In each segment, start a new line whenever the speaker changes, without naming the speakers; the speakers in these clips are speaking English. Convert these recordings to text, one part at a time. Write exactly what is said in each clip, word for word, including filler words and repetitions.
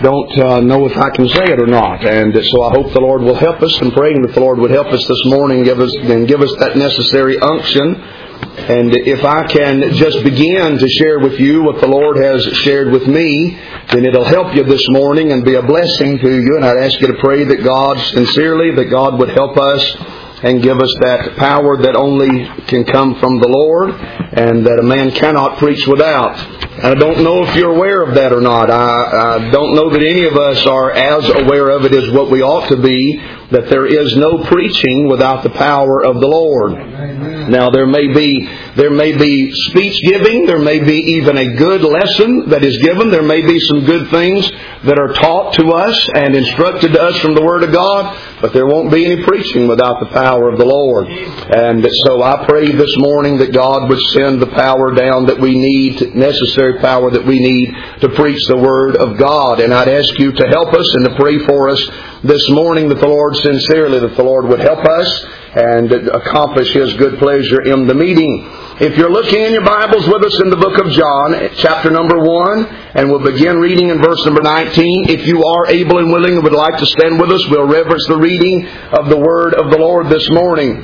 don't uh, know if I can say it or not. And so I hope the Lord will help us. I'm praying that the Lord would help us this morning, give us and give us that necessary unction. And if I can just begin to share with you what the Lord has shared with me, then it'll help you this morning and be a blessing to you. And I'd ask you to pray that God, sincerely, that God would help us and give us that power that only can come from the Lord, and that a man cannot preach without. I don't know if you're aware of that or not. I, I don't know that any of us are as aware of it as what we ought to be, that there is no preaching without the power of the Lord. Amen. Now there may be there may be speech giving, there may be even a good lesson that is given, there may be some good things that are taught to us and instructed to us from the Word of God, but there won't be any preaching without the power of the Lord. And so I pray this morning that God would send the power down that we need, necessary power that we need to preach the Word of God. And I'd ask you to help us and to pray for us this morning, that the Lord, sincerely, that the Lord would help us and accomplish His good pleasure in the meeting. If you're looking in your Bibles with us in the book of John, chapter number one, and we'll begin reading in verse number nineteen. If you are able and willing and would like to stand with us, we'll reverence the reading of the Word of the Lord this morning.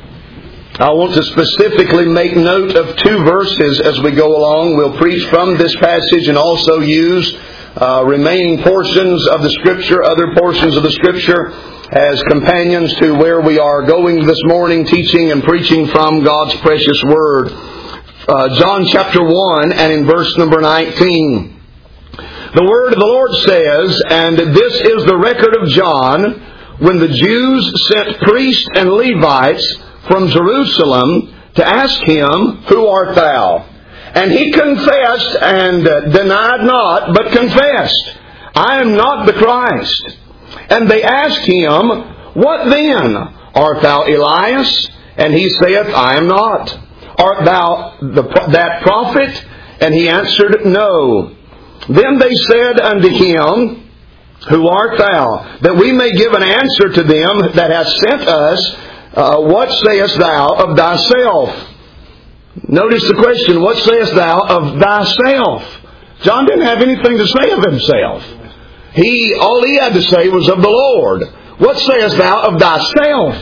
I want to specifically make note of two verses as we go along. We'll preach from this passage and also use uh, remaining portions of the Scripture, other portions of the Scripture, as companions to where we are going this morning, teaching and preaching from God's precious Word. Uh, John chapter one and in verse number nineteen. The Word of the Lord says, "And this is the record of John, when the Jews sent priests and Levites from Jerusalem to ask him, 'Who art thou?' And he confessed and denied not, but confessed, 'I am not the Christ.' And they asked him, 'What then? Art thou Elias?' And he saith, 'I am not.' 'Art thou the, that prophet?' And he answered, 'No.' Then they said unto him, 'Who art thou? That we may give an answer to them that have sent us. Uh, what sayest thou of thyself?'" Notice the question, "What sayest thou of thyself?" John didn't have anything to say of himself. He, all he had to say was of the Lord. "What sayest thou of thyself?"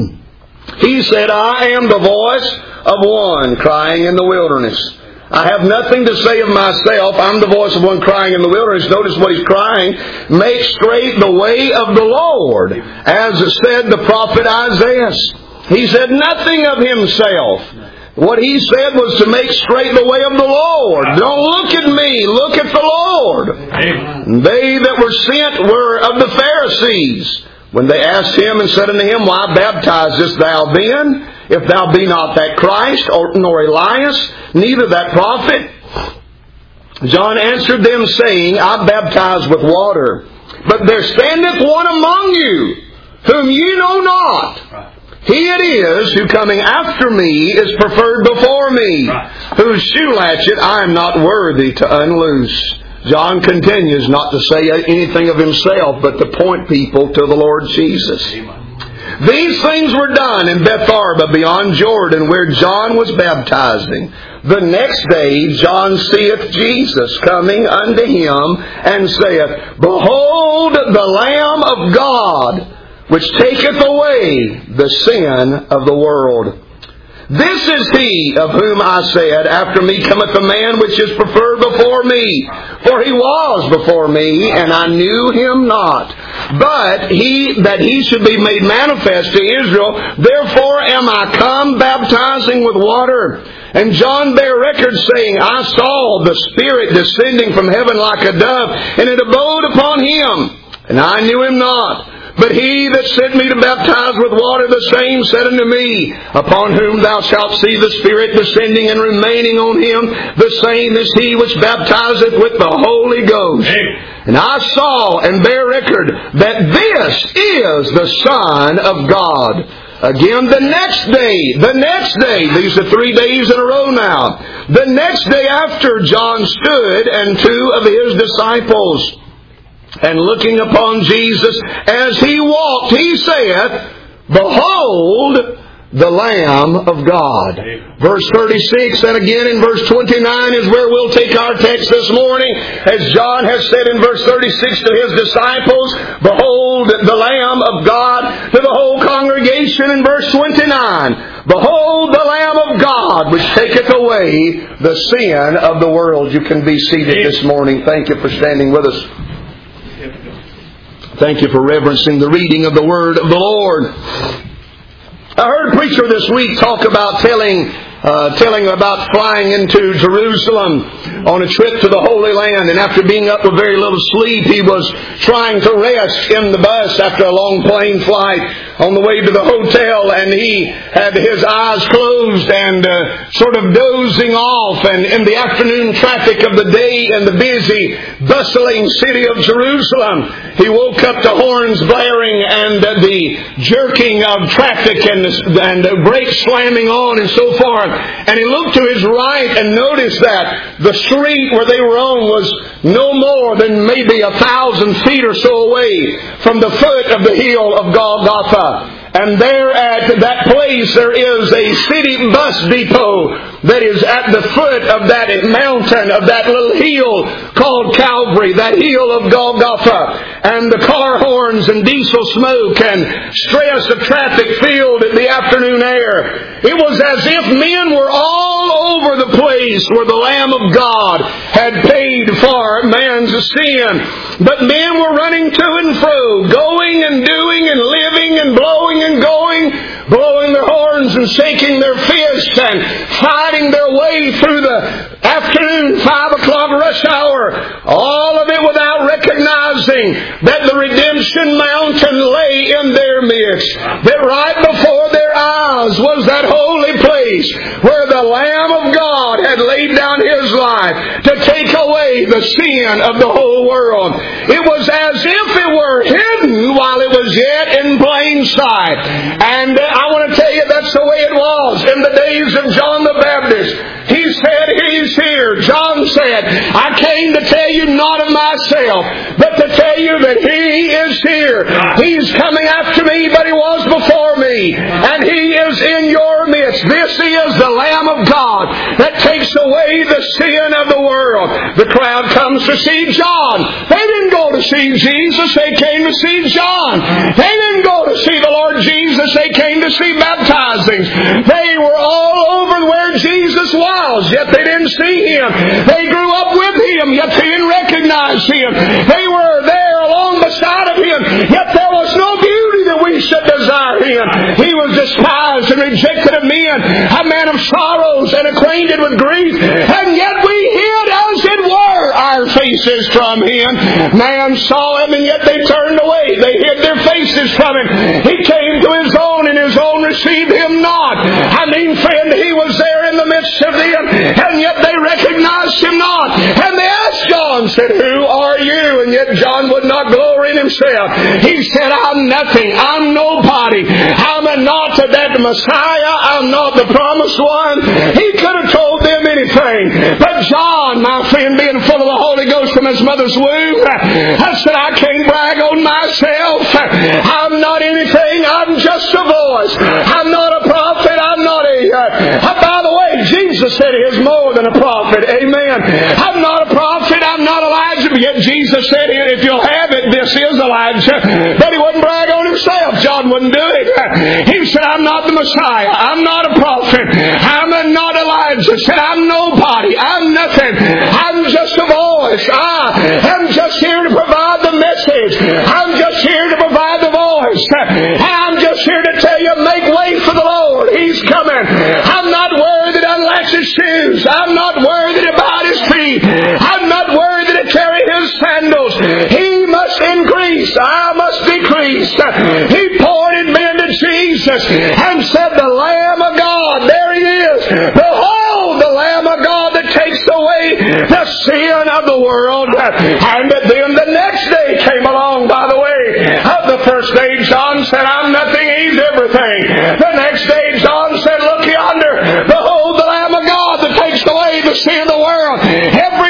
He said, "I am the voice of one crying in the wilderness. I have nothing to say of myself. I'm the voice of one crying in the wilderness." Notice what he's crying. "Make straight the way of the Lord, as said the prophet Isaiah." He said nothing of himself. What he said was to make straight the way of the Lord. Don't look at me, look at the Lord. Amen. They that were sent were of the Pharisees. When they asked him and said unto him, "Why baptizest thou then, if thou be not that Christ, or nor Elias, neither that prophet?" John answered them, saying, "I baptize with water, but there standeth one among you, whom ye know not. He it is who coming after me is preferred before me, whose shoe latchet I am not worthy to unloose." John continues not to say anything of himself, but to point people to the Lord Jesus. "These things were done in Bethabara beyond Jordan, where John was baptizing. The next day John seeth Jesus coming unto him, and saith, Behold the Lamb of God, which taketh away the sin of the world. This is he of whom I said, After me cometh a man which is preferred before me. For he was before me, and I knew him not. But he that he should be made manifest to Israel, therefore am I come baptizing with water. And John bare record, saying, I saw the Spirit descending from heaven like a dove, and it abode upon him. And I knew him not. But he that sent me to baptize with water, the same said unto me, Upon whom thou shalt see the Spirit descending and remaining on him, the same is he which baptizeth with the Holy Ghost. Amen. And I saw and bear record that this is the Son of God. Again, the next day, the next day, these are three days in a row now. The next day after, John stood, and two of his disciples, and looking upon Jesus as he walked, he saith, Behold the Lamb of God. Verse thirty-six and again in verse twenty-nine is where we'll take our text this morning. As John has said in verse thirty-six to his disciples, behold the Lamb of God, to the whole congregation in verse twenty-nine. Behold the Lamb of God, which taketh away the sin of the world. You can be seated this morning. Thank you for standing with us. Thank you for reverencing the reading of the Word of the Lord. I heard a preacher this week talk about telling uh, telling about flying into Jerusalem on a trip to the Holy Land. And after being up with very little sleep, he was trying to rest in the bus after a long plane flight on the way to the hotel. And he had his eyes closed and uh, sort of dozing off. And in the afternoon traffic of the day in the busy, bustling city of Jerusalem, he woke up to horns blaring and uh, the jerking of traffic and, and uh, brakes slamming on and so forth. And he looked to his right and noticed that the street where they were on was no more than maybe a thousand feet or so away from the foot of the hill of Golgotha. And there at that place there is a city bus depot that is at the foot of that mountain, of that little hill called Calvary, that hill of Golgotha. And the car horns and diesel smoke and stress of traffic filled the afternoon air. It was as if men were all over the place where the Lamb of God had paid for man's sin. But men were running to and fro, going and doing and living and blowing and going, blowing their horns and shaking their fists and fighting their way through the afternoon five o'clock rush hour. All of it without recognizing that the redemption mountain lay in their midst. That right before their eyes was that holy place where the Lamb of God had laid down His life to take away the sin of the whole world. It was as if it were hidden while it was yet in plain sight. And I want to tell you that's the way it was in the days of John the Baptist. He said, He's here. John said, I came to tell you not of myself, but to tell you that He is here. He's coming after me, but He was before me. And He is in your midst. This is the Lamb of God that takes away the sin of the world. The crowd comes to see John. They didn't go to see Jesus. They came to see John. They didn't go to see the Lord Jesus. They came to see baptizings. They were all over where Jesus was, yet they didn't see Him. They grew up with Him, yet they didn't recognize Him. They were there along beside of Him, yet there was no beauty that we should desire Him. He was despised and rejected of men, a man of sorrows and acquainted with grief, and yet we hid as it were our faces from Him. Man saw Him, and yet they turned away. They hid their faces from Him. He came to His own, and His own received Him not. I mean, friend, He was there in the midst of them, and yet they recognized Him not. And they asked John, said, Who are you? And yet John would not glory in himself. He said, I'm nothing. I'm nobody. I'm not that Messiah. I'm not the promised one. He could have told them anything. But John, my friend, being full of the Holy Ghost from his mother's womb, I said, I can't brag on myself. I'm not anything. I'm just a voice. I'm not a prophet. I'm not a... Uh, by the way, Jesus said He is more than a prophet. Amen. I'm not a prophet. I'm not Elijah. But yet Jesus said, if you'll have it, this is Elijah. But He wouldn't brag on Himself. John wouldn't do it. He said, I'm not the Messiah. I'm not a prophet. I'm not Elijah. He said, I'm nobody. I'm nothing. I'm just a voice. I am just here to provide the message. I'm just here to provide the voice. I'm just here to tell you, make way for the Lord. He's coming. I'm not worthy to unlatch His shoes. I'm not worthy to bind His feet. I'm not worthy to carry His sandals. He must increase. I must decrease. He pointed men to Jesus and said, the Lamb of God, there He is. Behold, the Lamb of God that takes away the sin of the world. And then the next day came along, by the way. Of the first day, John said, I'm nothing, He's everything. The next day, John said, look yonder. Behold, the Lamb of God that takes away the sin of the world. Every day,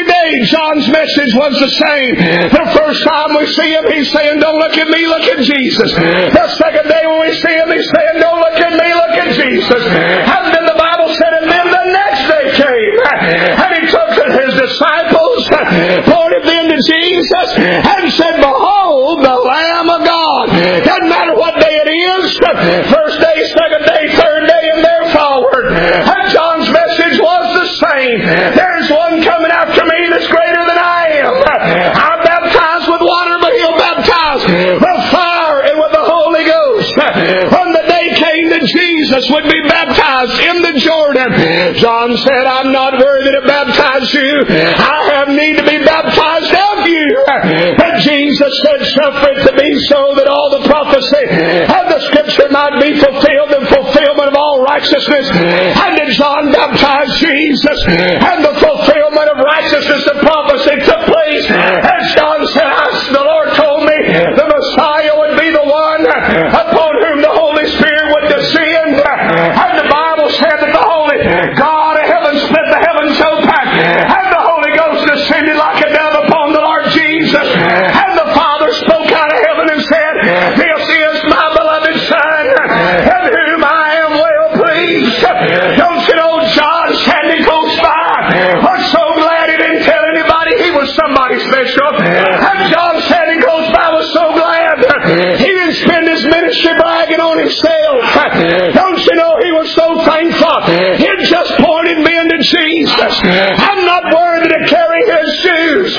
John's message was the same. The first time we see him, he's saying, don't look at me, look at Jesus. The second day when we see him, he's saying, don't look at me, look at Jesus. And then the Bible said, and then the next day came, and he took his disciples, pointed them to Jesus, and said, behold, the Lamb of God. Doesn't matter what day it is, first day, second day, third day, and there forward. And John's message was the same. There's one coming after me that's greater than I am. I'm baptized with water, but he'll baptize with fire and with the Holy Ghost. When the day came that Jesus would be baptized in the Jordan, John said, I'm not worthy to baptize you. I have need to be baptized of you. But Jesus said, suffer it to be so that all the prophecy of the Scripture might be fulfilled, and fulfillment of all righteousness. And did John baptize Jesus, and the fulfillment of righteousness and prophecy took place. As John said, the Lord told me the Messiah would be the one upon whom the Holy Spirit would descend. And the Bible said that the Holy God of heaven split the heavens open, and the Holy Ghost descended like a dove upon the Lord Jesus. And the Father spoke out of heaven and said, this is my beloved Son, in whom I am well pleased. Don't you know John standing close by was so glad he didn't tell anybody he was somebody special. And John standing close by was so glad he didn't spend his ministry bragging on himself. Don't you know he was so thankful he'd just pointed men to Jesus. I'm not worthy to carry his shoes.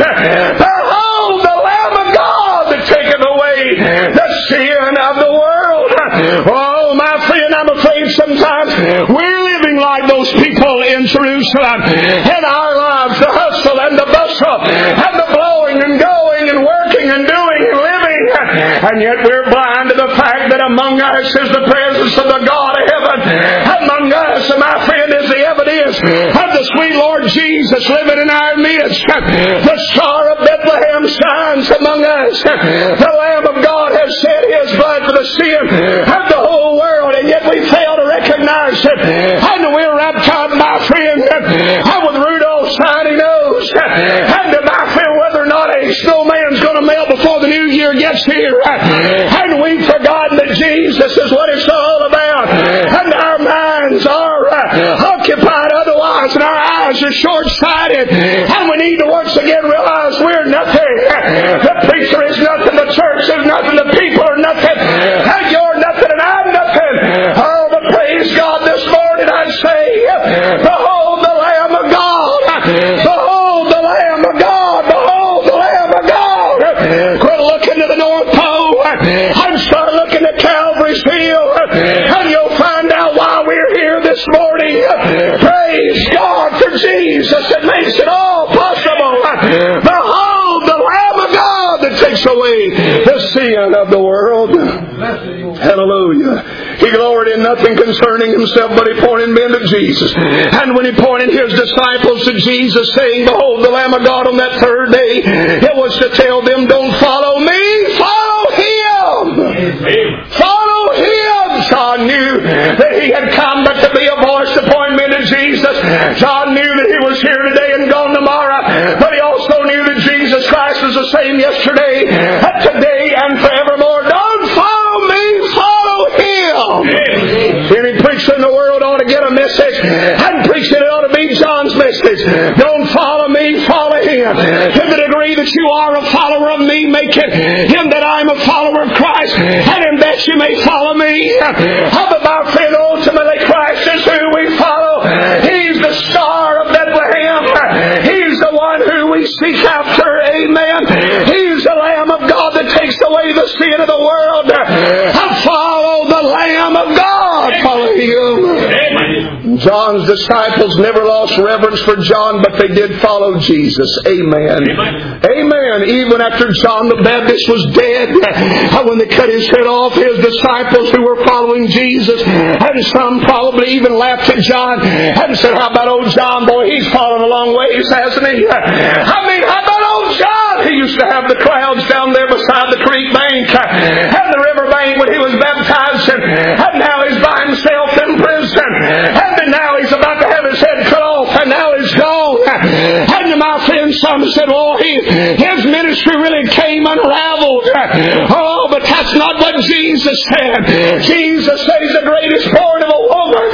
Behold, the Lamb of God that taketh away the sin of the world. Oh, my friend, I'm afraid sometimes we're living like those people in Jerusalem. In our lives, the hustle and the bustle and the blowing and going and working and doing and living. And yet we're blind to the fact that among us is the presence of the God of heaven. Among us, my friend, is the evidence of the sweet Lord Jesus living in our midst. The Star of Bethlehem shines among us. The Lamb of God has shed His blood for the sin of the whole world, and yet we fail to recognize it. And we're wrapped up, my friend, with Rudolph's shiny nose. And my friend, whether or not a snowman's going to melt before the new year gets here. And we've forgotten that Jesus is what it's all about. And our minds are occupied otherwise, and our eyes are short-sighted. And we need to once again realize we're nothing. The preacher is nothing. The church is nothing. The people are nothing. And you're nothing, and I'm nothing. Oh, but praise God, this morning I say, behold the Lamb of God. Behold the Lamb of God. Behold the Lamb of God. Quit looking to the North Pole and start looking at Calvary's Hill, and you'll find out why we're here this morning. Praise God for Jesus that makes it all possible. Behold the Lamb of God that takes away the sin of the world. Hallelujah. He gloried in nothing concerning himself, but he pointed men to Jesus. And when he pointed his disciples to Jesus, saying, behold the Lamb of God, on that third day, it was to tell them, don't follow me, follow Him. Follow Him. John knew that he had come but to be a voice to point men to Jesus. John knew that he was here today and gone tomorrow, but he also knew that Jesus Christ is the same yesterday, today, and forevermore. Don't follow me, follow Him. Any preacher in the world ought to get a message and preach it. It ought to be John's message. Don't follow me, follow Him. To the degree that you are a follower of me, make it Him that I am a follower of Christ, and in that you may follow me. But my friend, ultimately Christ is who we follow. He's the Star of Bethlehem. He's the one who we seek after. Amen. He's the Lamb of God that takes away the sin of the world. Follow the Lamb of God. Follow Him. John's disciples never lost reverence for John, but they did follow Jesus. Amen. Amen. Amen. Even after John the Baptist was dead, when they cut his head off, his disciples who were following Jesus, and some probably even laughed at John and said, how about old John? Boy, he's fallen a long ways, hasn't he? I mean, how about old John? He used to have the crowds down there beside the creek bank and the river bank when he was baptized, and, and now he's by himself in prison, and then now he's about to have his head cut off, and now he's gone. And my friend, some said, oh, he, his ministry really came unraveled. Oh, but that's not what Jesus said. Jesus said he's the greatest born of a woman.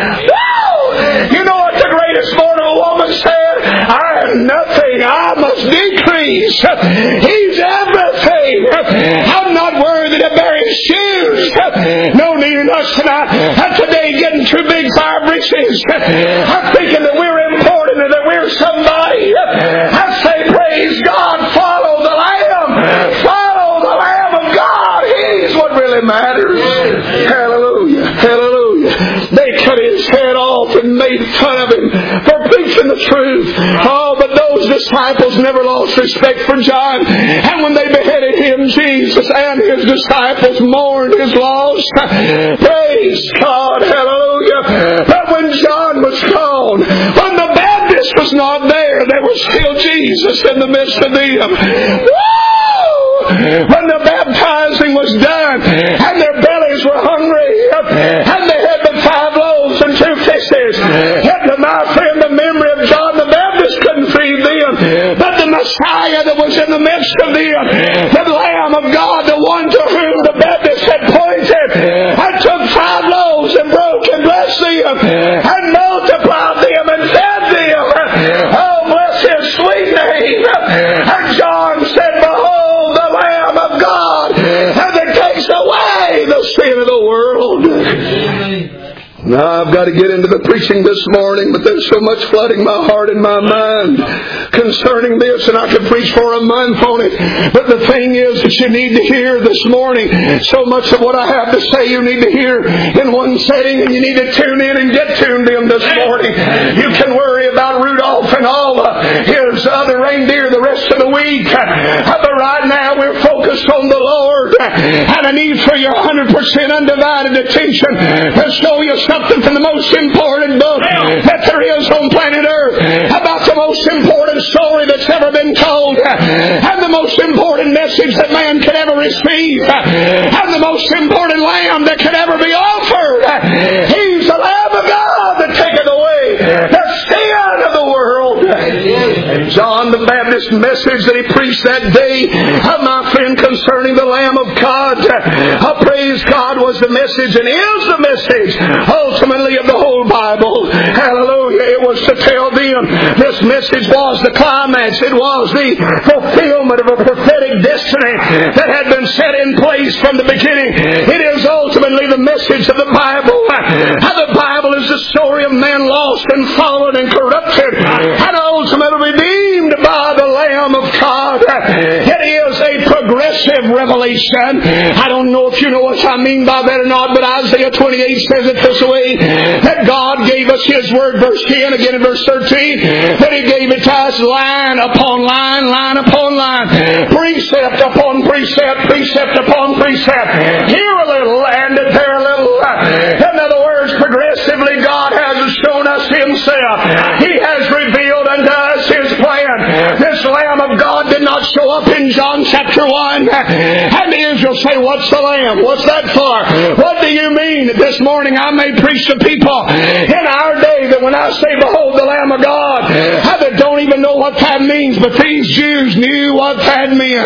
No! You know what the greatest born of a woman said? I am nothing. I must decrease. He's everything. I'm not worthy to bear his shoes. No need in us tonight. Today getting too big for our britches. I'm thinking that we're important and that we're somebody. I say, praise God, follow the Lamb. Follow the Lamb of God. He's what really matters. Hallelujah. Hallelujah. They cut his head off and made fun of him for preaching the truth. Oh, but those disciples never lost respect for John. And when they beheaded him, Jesus and his disciples mourned his loss. Praise God. Hallelujah. But when John was gone, when the Baptist was not there, there was still Jesus in the midst of them. Woo! When the baptizing was done and their bellies were hungry and they had but five loaves and two fishes, yet, my friend, the memory of John the Baptist couldn't feed them, but the Messiah that was in the midst of them, the Lamb of God, the one to whom the Baptist had pointed, and took five loaves and broke and blessed them and multiplied them and fed them. Oh, bless his sweet name. And John said, behold the Lamb of God, and that takes away the sin of the world. Now I've got to get into the preaching this morning, but there's so much flooding my heart and my mind concerning this, and I could preach for a month on it. But the thing is that you need to hear this morning. So much of what I have to say you need to hear in one setting, and you need to tune in and get tuned in this morning. You can worry about Rudolph and all uh, his other reindeer the rest of the week, uh, but right now we're focused on the Lord, and I need for your one hundred percent undivided attention to show you something from the most important book that there is on planet Earth, about the most important story that's ever been told, and the most important message that man could ever receive, and the most important lamb that could ever be offered. He's the Lamb of God that taketh away the sin of the world. And John the Baptist's message that he preached that day, my friend, concerning the Lamb of God, oh, praise God, was the message and is the message ultimately of the whole Bible. Hallelujah. It was to tell them this message was the climax. It was the fulfillment of a prophetic destiny that had been set in place from the beginning. It is ultimately the message of the Bible. How the Bible is the story of man lost and fallen and corrupted and ultimately redeemed by the Lamb of God. It is a progressive revelation. I don't know if you know what I mean by that or not, but Isaiah twenty-eight says it this way, that God gave us His Word, verse ten, again in verse thirteen, that He gave it to us line upon line, line upon line, precept upon precept, precept upon precept, here a little and there a little. In other words, progressively God has shown us Himself. He has revealed unto us His plan. This Lamb of God did not show up in John chapter one. And Israel say, what's the Lamb? What's that for? What do you mean? This morning I may preach to people in our day that when I say, behold the Lamb of God, they don't even know what that means, but these Jews knew what that meant.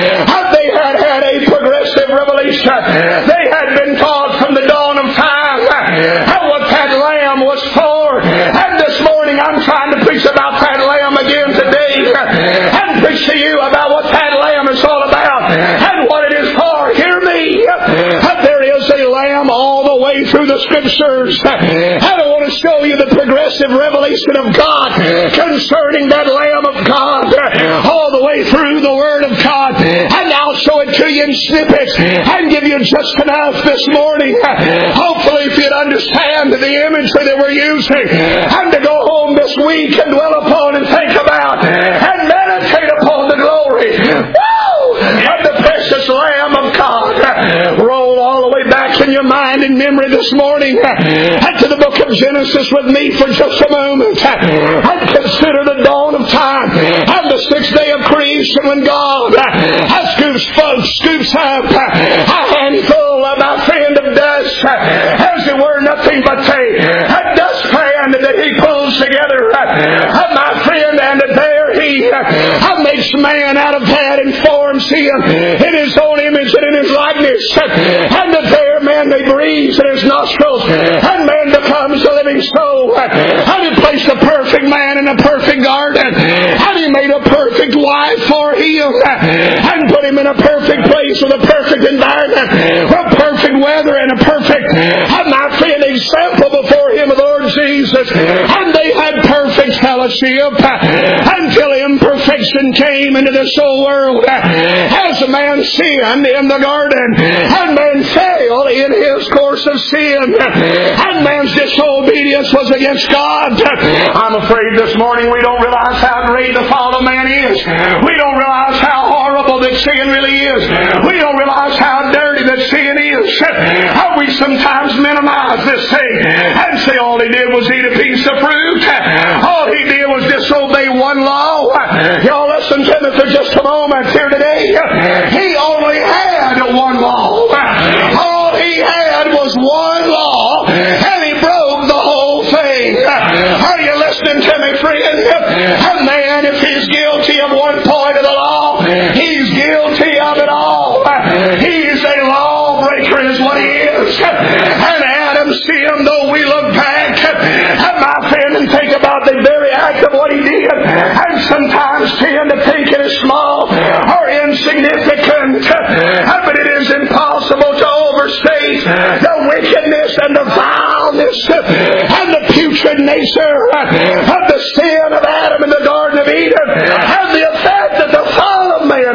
They had had a progressive revelation. They had been taught from the dawn of time what that Lamb was for. And this morning I'm trying to preach about that Lamb again today, and preach to you about what that Lamb is all about and what it is for. Hear me. There is a Lamb all the way through the Scriptures. I want to show you the progressive revelation of God concerning that Lamb of God all the way through the Word of God. And I'll show it to you in snippets and give you just enough this morning. Hopefully if you'd understand the imagery that we're using, and to go home this week and dwell upon and think about and meditate upon the glory woo, of the precious Lamb of God. Roll all the way back in your mind and memory this morning to the book of Genesis with me for just a moment, and consider the dawn of time and the sixth day of creation, when God scoops, scoops up a handful of my friend of dust, as it were nothing but a, a dustpan that He pulls together, my friend, and there He me. I makes man out of that and forms him in his own image and in his likeness. And the there man may breathe in his nostrils, and man becomes a living soul. And he placed a perfect man in a perfect garden, and he made a perfect wife for him, and put him in a perfect place with a perfect environment, with perfect weather and a perfect, and my friend, example before him of the Lord Jesus. And they had perfect fellowship until imperfection came into this whole world. As a man sinned in the garden, and man fell in his course of sin, and man's disobedience was against God. I'm afraid this morning we don't realize how great the fall of man is. We don't realize how horrible that sin really is. We don't realize how dirty that sin is. How we sometimes minimize this thing and say all he did was eat a piece of fruit. All he did was disobey one law. Y'all listen to me for just a moment here today. He only had one law. All he had was one law, and he broke the whole thing. Are you listening to me, friend? A man, if he's guilty of one point of the law, he's guilty of it all. He's a lawbreaker is what he is. And Adam sinned, though we look back at my friend and think about the very act of what he did, and sometimes tend to think it is small or insignificant, but it is impossible to overstate the wickedness and the vileness and the putrid nature of the sin of Adam in the Garden of Eden, and the effect that the fall of man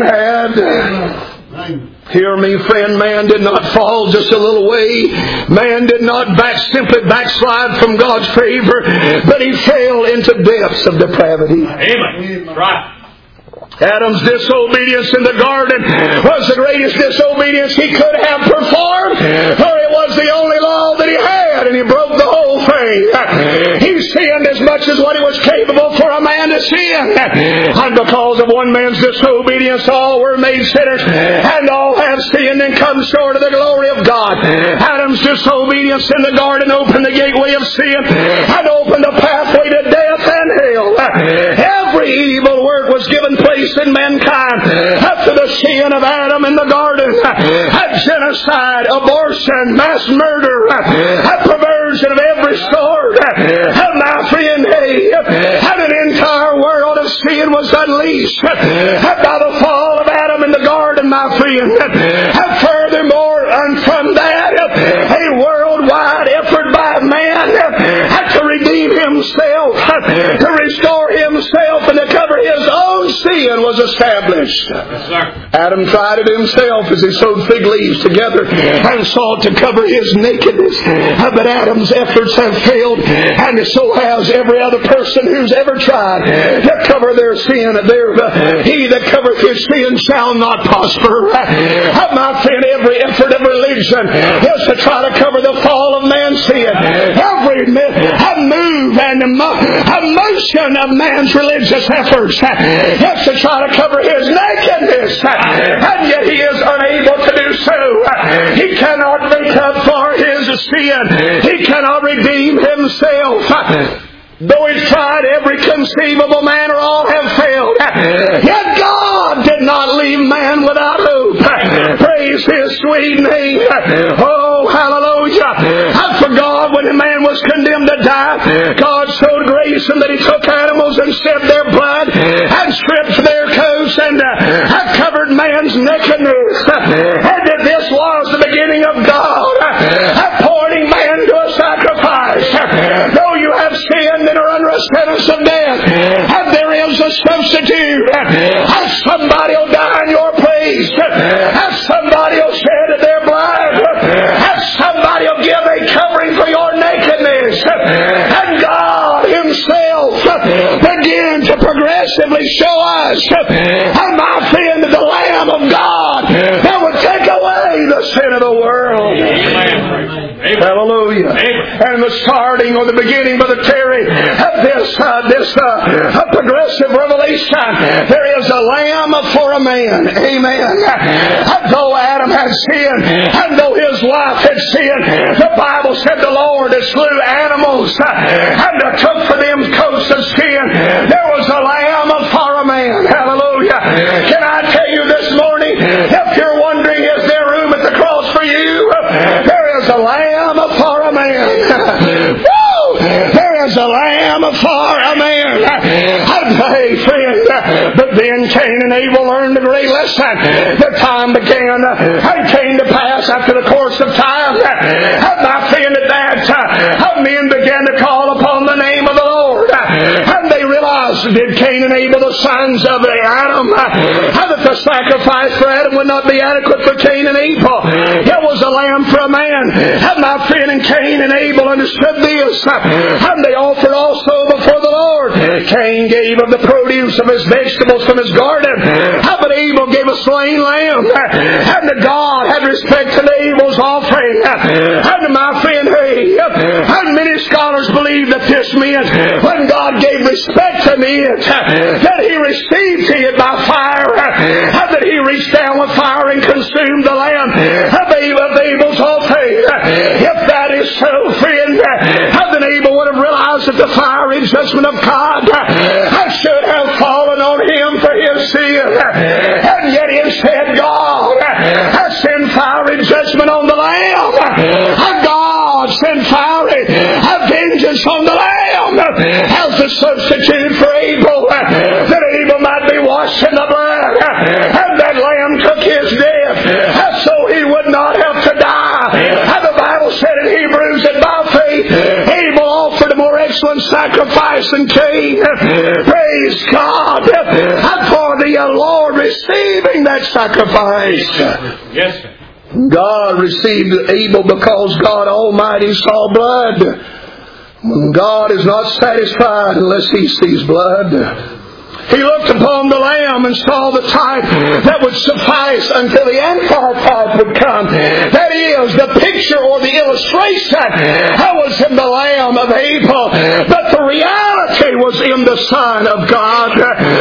had. Hear me, friend, man did not fall just a little way. Man did not back, simply backslide from God's favor, but he fell into depths of depravity.
Amen. Right.
Adam's disobedience in the garden was the greatest disobedience he could have performed, for it was the only law that he had, and he broke the whole thing. He sinned as much as what he was capable for a man to sin. And because of one man's disobedience, all were made sinners, and all have sinned and come short of the glory of God. Adam's disobedience in the garden opened the gateway of sin and opened a pathway to death and hell. Every evil work was given place in mankind after the sin of Adam in the garden. Genocide, abortion, mass murder, perversion of every sort. And my friend, hey, and an entire world of sin was unleashed by the fall of Adam in the garden, my friend. And furthermore, and from that, a worldwide effort by man to redeem himself, to restore himself, and to cover his own sin was established.
Yes, sir.
Adam tried it himself as he sewed fig leaves together and sought to cover his nakedness. But Adam's efforts have failed, and so has every other person who's ever tried to cover their sin. Their, uh, he that covereth his sin shall not prosper. My friend, every effort of religion is to try to cover the fall of man's sin. Every move and emotion of man's religious efforts is to try to cover his nakedness, and yet he is unable to do so. He cannot make up for his sin. He cannot redeem himself. Though he's tried every conceivable manner, all have failed. Yet God did not leave man without hope. Praise his sweet name. Oh, hallelujah. And for God, when a man was condemned to die, God showed grace in that he took animals and shed their blood and stripped their coats and uh, covered man's nakedness. And that this was the beginning of God appointing man to a sacrifice. Though you have sinned and are under a sentence of death, and there is a substitute, and somebody will die in your place, and somebody will shed their blood, and somebody will give a covering for your nakedness, and God himself began to progressively show us, and my friend, the Lamb of God that would take away the sin of the world.
Amen.
Hallelujah.
Amen.
And the starting or the beginning, Brother Terry, of this, uh, this uh, progressive revelation, there is a lamb for a man. Amen. And though Adam had sinned, and though his wife had sinned, the Bible said the Lord had slew animals and took for them coats of skin. There was a lamb for a Cain and Abel learned a great lesson. The time began and came to pass after the course of time. My friend, at that, men began to call upon the name of the Lord. And they realized, did Cain and Abel, the sons of Adam, that the sacrifice for Adam would not be adequate for Cain and Abel. It was a lamb for a man. And my friend, and Cain and Abel understood this. And they offered also before the Lord. Cain gave of the produce of his vegetables from his garden. But Abel gave a slain lamb. And the God had respect to Abel's offering. And my friend, hey, and many scholars believe that this meant when God gave respect to me, that He received it by fire, and that He reached down with fire and consumed the lamb of Abel's offering. If that is so, friend, then Abel would have realized that the fiery judgment of God should have fallen on him for his sin. And yet instead God has sent fiery judgment on the lamb. And God sent fiery vengeance on the lamb as a substitute for Abel, that Abel might be washed in the blood. And that lamb took his death so he would not have to die. And the Bible said in Hebrews that by faith Abel offered a more excellent sacrifice than Cain. Praise God for the Lord receiving that sacrifice.
Yes, sir.
God received Abel because God Almighty saw blood. God is not satisfied unless He sees blood. He looked upon the lamb and saw the type that would suffice until the antitype would come. That is, the picture or the illustration that was in the lamb of Abel, but the reality was in the Son of God.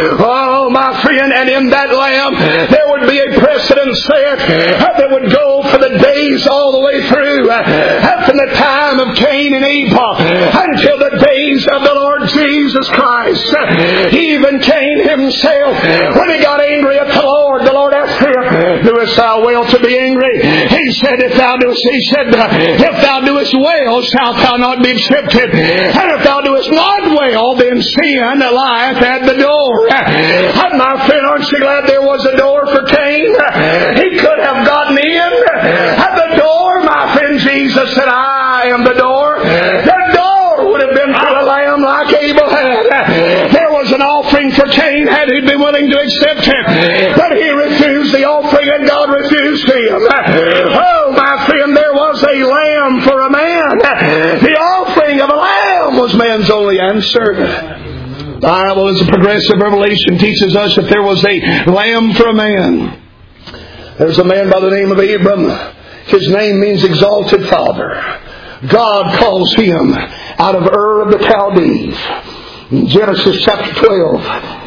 Oh, my friend, and in that lamb there would be a precedent set that would go for the days all the way through, from the time of Cain and Abel until the days of the Lord Jesus Christ. Even Cain himself, when he got angry at the Lord, the Lord asked him, "Doest thou well to be angry?" He said, "If thou doest," he said, "if thou doest well, shalt thou not be accepted. And if thou doest not well, then sin lieth at the door." And my friend, aren't you glad there was a door for Cain? He could have gotten in at the door. My friend, Jesus said, "I am the door." The door would have been for a lamb like Abel had. There was an offering for Cain had he been willing to accept it, but he refused the offering and God refused him. Oh, my friend, there was a lamb for a man. The offering of a lamb was man's only answer. The Bible, as a progressive revelation, teaches us that there was a lamb for a man. There's a man by the name of Abram. His name means exalted father. God calls him out of Ur of the Chaldees. In Genesis chapter twelve,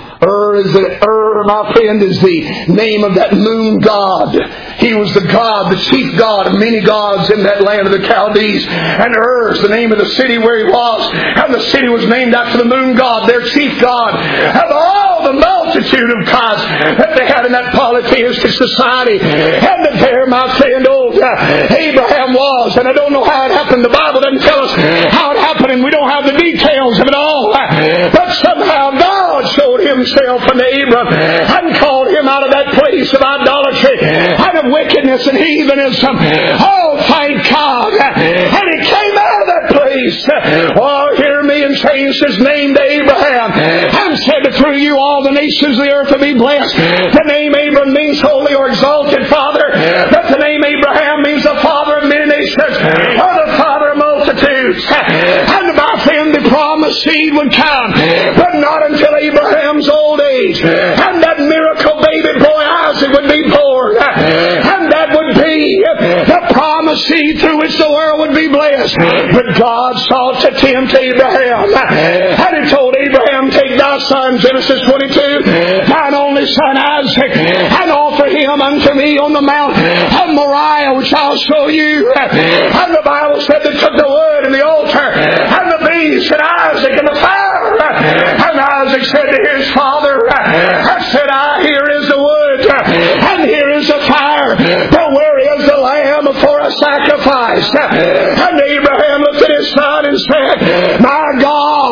Ur is the Ur, my friend, is the name of that moon god. He was the god, the chief god of many gods in that land of the Chaldees. And Ur is the name of the city where he was. And the city was named after the moon god, their chief god. Of all the multitude of gods that they had in that polytheistic society, and that there, my friend, old Abraham was. And I don't know how it happened. The Bible doesn't tell us how it happened, and we don't have the details of it all. But somehow God showed Himself unto Abram and called him out of that place of idolatry, out of wickedness and heathenism. Oh, thank God. And he came out of that place. Oh, hear me, and changed his name to Abraham, and said that through you all the nations of the earth will be blessed. The name Abram means holy or exalted father, but the name Abraham means the father of many nations, or the father of multitudes. And my friend, the promised seed would come, but not until Abraham's old age. And that miracle baby boy Isaac would be born. And that would be the promised seed through which the world would be blessed. But God sought to tempt Abraham. And He told Abraham, "Take thy son," Genesis twenty-two, "thine only son Isaac, and offer him unto me on the mount of Moriah, which I'll show you." And the Bible said they took the wood and the altar and the beast and Isaac and the fire. And Isaac said to his father, I said, "I, here is the wood, and here is the fire, but where is the lamb for a sacrifice?" And Abraham looked at his son and said, "My God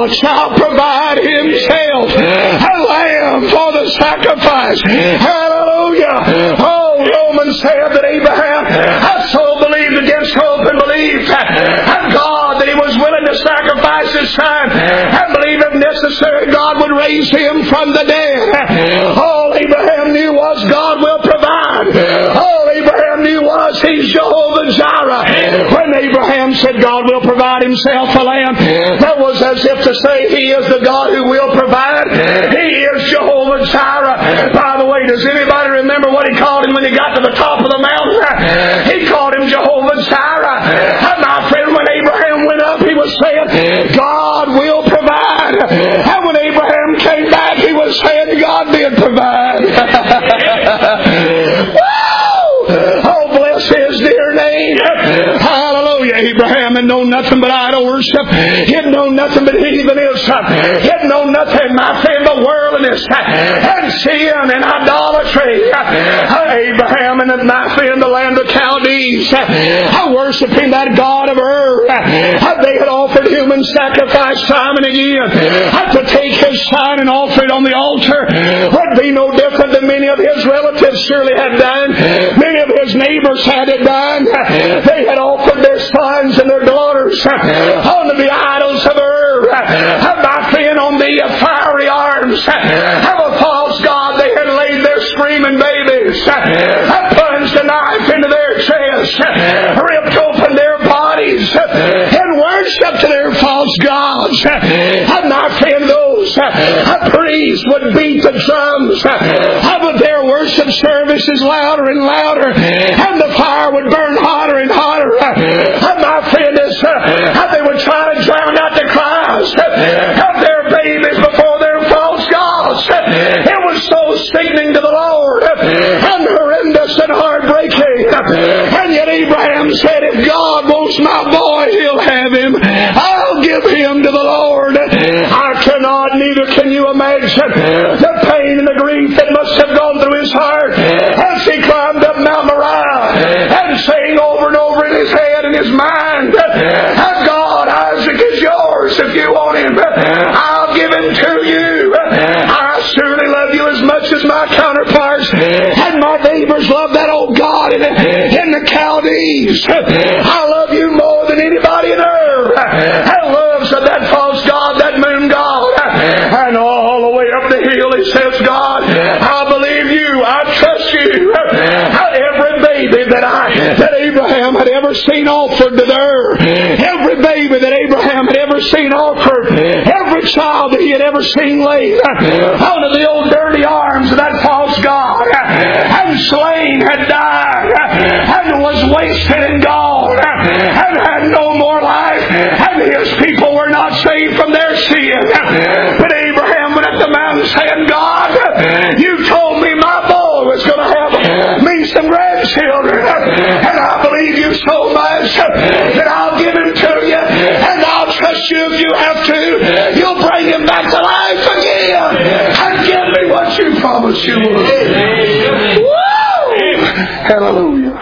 God shall provide Himself a lamb for the sacrifice. Hallelujah. Oh, Romans said that Abraham had so believed against hope and believed and God that he was willing to sacrifice his son and believe if necessary God would raise him from the dead. All Abraham knew was God will provide. All Abraham knew was He's Jehovah Jireh. When Abraham said God will provide Himself a lamb, that was as if to say He is the God who will provide. He is Jehovah Jireh. By the way, does anybody remember what He called Him when He got to the top of the mountain? He called Him Jehovah Jireh. And my friend, when Abraham went up, he was saying, God will provide. And when Abraham came back, he was saying, God did provide. Oh, bless His dear name. Hallelujah. Abraham had known nothing but idol worship. He had known nothing but heathenism. He had known nothing, my friend, but worldliness and sin and idolatry. Abraham and my friend, the land of Chaldees, worshiping that God of Ur. They had offered human sacrifice time and again. To take his son and offer it on the altar would be no different than many of his relatives surely had done. Many of his neighbors had it done. They had offered their sons and their daughters unto the idols of Ur. My friend, on the fiery arms of a false god, they had laid their screaming babies, plunged a knife into their chest, ripped open their bodies, and worshipped their false gods. And my friend, those priests would beat the drums, but their worship services louder and louder, and the fire would burn hotter and hotter. And my friend, is they would try to drown out the cries of their babies before their false gods. It was so sickening to the Lord and horrendous and heartbreaking. And yet Abraham said, if God wants my boy, He'll have him. I'll give him to the Lord. I cannot, neither can you imagine the pain and the grief that must have gone through his heart as he climbed up Mount Moriah and saying over and over in his head and his mind, God, Isaac is yours. If you want him, I'll give him to you. I surely love you as much as my counterparts and my neighbors love that old God in the, in the Chaldees. I love you more than anybody in Ur. I loves that false god, that moon god. And all the way up the hill he says, God, I believe you. I trust you. Every baby that I that Abraham had ever seen offered to Ur, every baby that Abraham had ever seen offered, every child that he had ever seen laid onto the old dirty arms of that false god, and slain, had died, and was wasted and gone, and had no more life, and his people were not saved from their sin. But Abraham went up the mountain saying, God, you told me my boy was going to have me some grandchildren, and I believe you so much that I'll give him to you, and I'll trust you if you have to. You'll bring him back to life again, and give me what you promised you would. Woo! Hallelujah.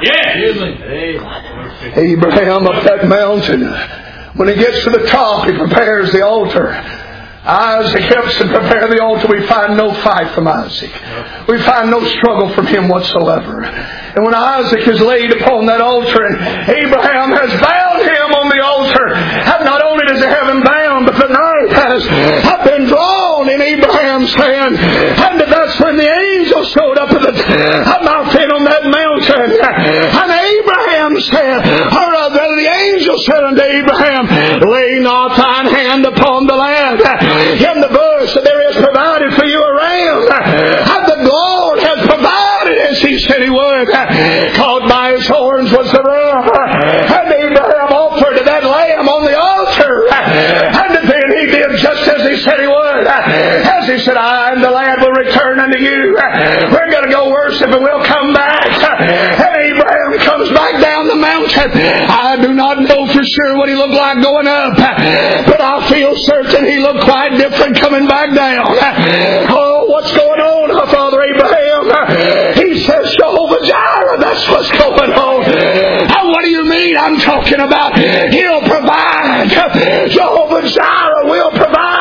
Abraham up that mountain, when he gets to the top, he prepares the altar. Isaac helps him prepare the altar. We find no fight from Isaac. We find no struggle from him whatsoever. And when Isaac is laid upon that altar and Abraham has bound him on the altar, and not only does he have him bound, but the knife has been drawn in Abraham's hand. And that's when the angel showed up at the mountain on that mountain. And Abraham said, or rather the angel said unto Abraham, lay not thine hand upon the lad. In the bush there is provided for you a ram. And the Lord has provided as He said He would. Caught by His horns was the ram. And Abraham offered that lamb on the altar. And then he did just as He said He would. As He said, I and the lad will return unto you. We're going to go worship and we'll come back. And Abraham comes back down the mountain. I do not know for sure what he looked like going up, but I feel certain he looked quite different coming back down. Oh, what's going on, Father Abraham? He says, Jehovah Jireh, that's what's going on. And what do you mean? I'm talking about He'll provide. Jehovah Jireh will provide.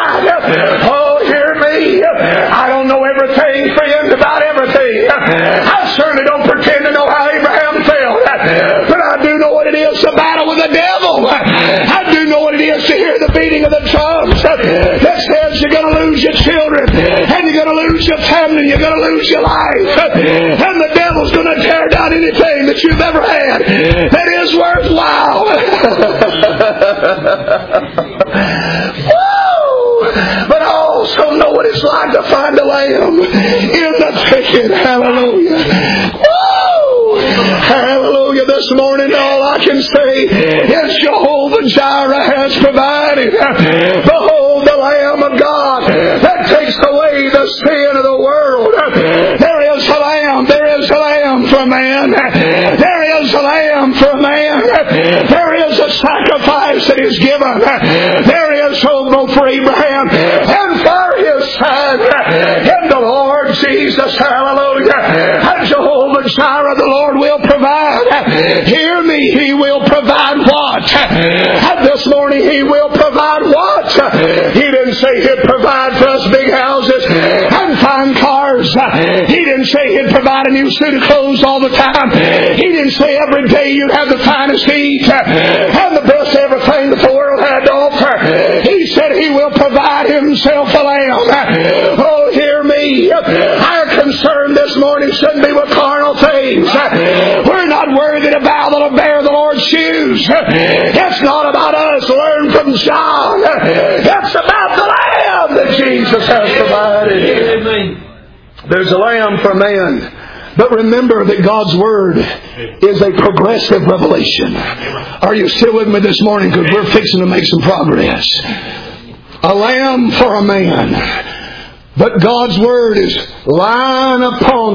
that says you're going to lose your children, and you're going to lose your family, you're going to lose your life, and the devil's going to tear down anything that you've ever had that is worthwhile. Woo! But I also know what it's like to find a lamb in the thicket. Hallelujah. Woo! Hallelujah. This morning all I can say is Jehovah Jireh has provided. Behold the Lamb of God that takes away the sin of the world. There is a lamb. There is a lamb for man. There is a lamb for man. There is a sacrifice that is given. There is hope for Abraham and for his son in the Lord Jesus. Hallelujah. And Jehovah Jireh, the Lord will provide. Hear me, He will provide what? And this morning He will provide what? He didn't say He'd provide for us big houses and fine cars. He didn't say He'd provide a new suit of clothes all the time. He didn't say every day you'd have the finest to eat and the best everything that the world had to offer. He said He will provide Himself a lamb. Oh, hear me. Our concern this morning shouldn't be with carnal things. We're not worthy to bow to bear the Lord's shoes. It's not about us. Learn from John. It's about the lamb that Jesus has provided. There's a lamb for man. But remember that God's Word is a progressive revelation. Are you still with me this morning? Because we're fixing to make some progress. A lamb for a man. But God's Word is line upon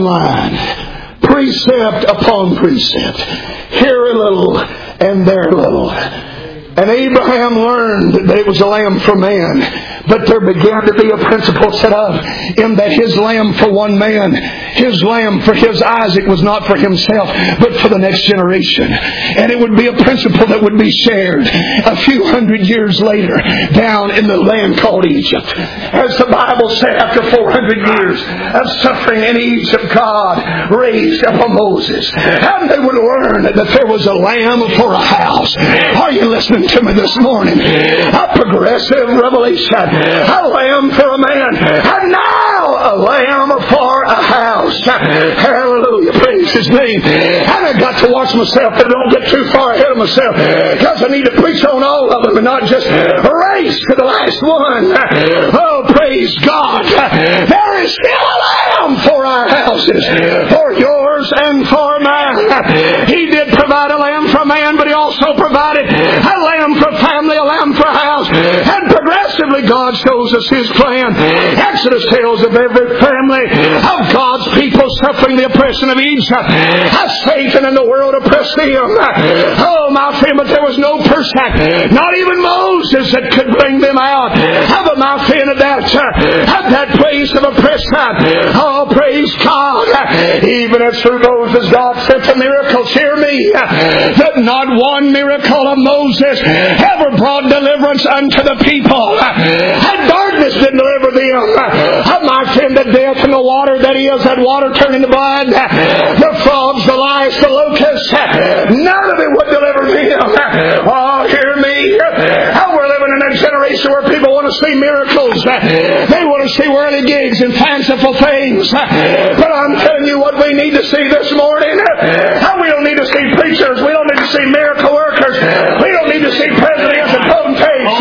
line, precept upon precept, here a little and there a little. And Abraham learned that it was a lamb for man. But there began to be a principle set up in that his lamb for one man, his lamb for his Isaac was not for himself, but for the next generation. And it would be a principle that would be shared a few hundred years later down in the land called Egypt. As the Bible said, after four hundred years of suffering in Egypt, God raised up a Moses. And they would learn that there was a lamb for a house. Are you listening to me this morning? A progressive revelation. A lamb for a man. And now a lamb for a house. Hallelujah. Praise His name. And I got to watch myself that I don't get too far ahead of myself, because I need to preach on all of them and not just race to the last one. Oh, praise God. There is still a lamb for our houses. For yours and for mine. He did provide a lamb for man, but He also provided a lamb for family, a lamb for house. And progressively God shows us His plan. Exodus tells of every family of God's people suffering the oppression of Egypt as Satan and the world oppressed them. Oh, my friend, but there was no person, not even Moses, that could bring them out of my friend of that, of that place of oppression. Oh, praise God. Even as through Moses God sent the miracles, hear me, that not one miracle of Moses ever brought deliverance unto the people. And darkness didn't deliver them. My friend, the death and the water that is, that water turned into blood, the frogs, the lice, the locusts, none of it would deliver them. Oh, hear me. Oh, we're living in a generation where people want to see miracles. They want to see worldly gigs and fanciful things. But I'm telling you what we need to see this morning. We don't need to see preachers. We don't need to see miracle workers. We don't need to see presidents and potentates.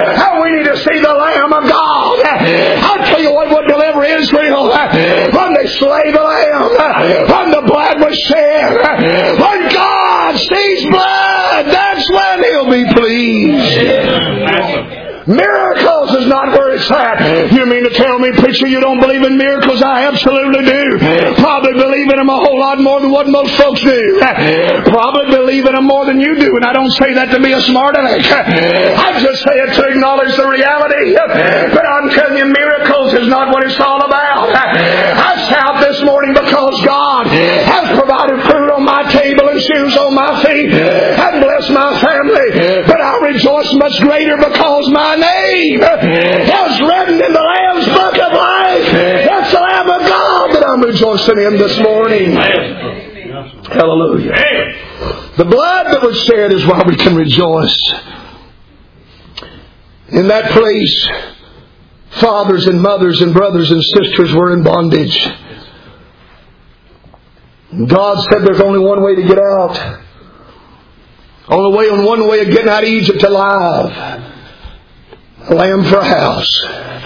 We need to see the Lamb of God. I'll tell you what would deliver Israel. When they slay the Lamb. When the blood was shed. When God sees blood, that's when He'll be pleased. Miracles is not where it's at. You mean to tell me, preacher, you don't believe in miracles? I absolutely do. Probably believe in them a whole lot more than what most folks do. Probably believe in them more than you do. And I don't say that to be a smart aleck. I just say it to acknowledge the reality. But I'm telling you, miracles is not what it's all about. I shout this morning because God has provided food on my table and shoes on my feet and blessed my family. But I rejoice much greater because my name is written in the Lamb's book of life. That's the Lamb of God that I'm rejoicing in this morning. Hallelujah. The blood that was shed is why we can rejoice. In that place, fathers and mothers and brothers and sisters were in bondage. God said there's only one way to get out. Only way on one way of getting out of Egypt alive. A lamb for a house.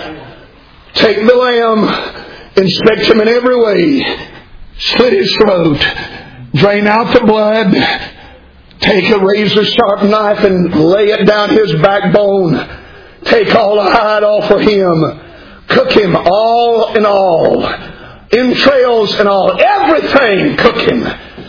Take the lamb, inspect him in every way, slit his throat, drain out the blood, take a razor sharp knife and lay it down his backbone. Take all the hide off of him. Cook him all in all. Entrails and all. Everything cook him.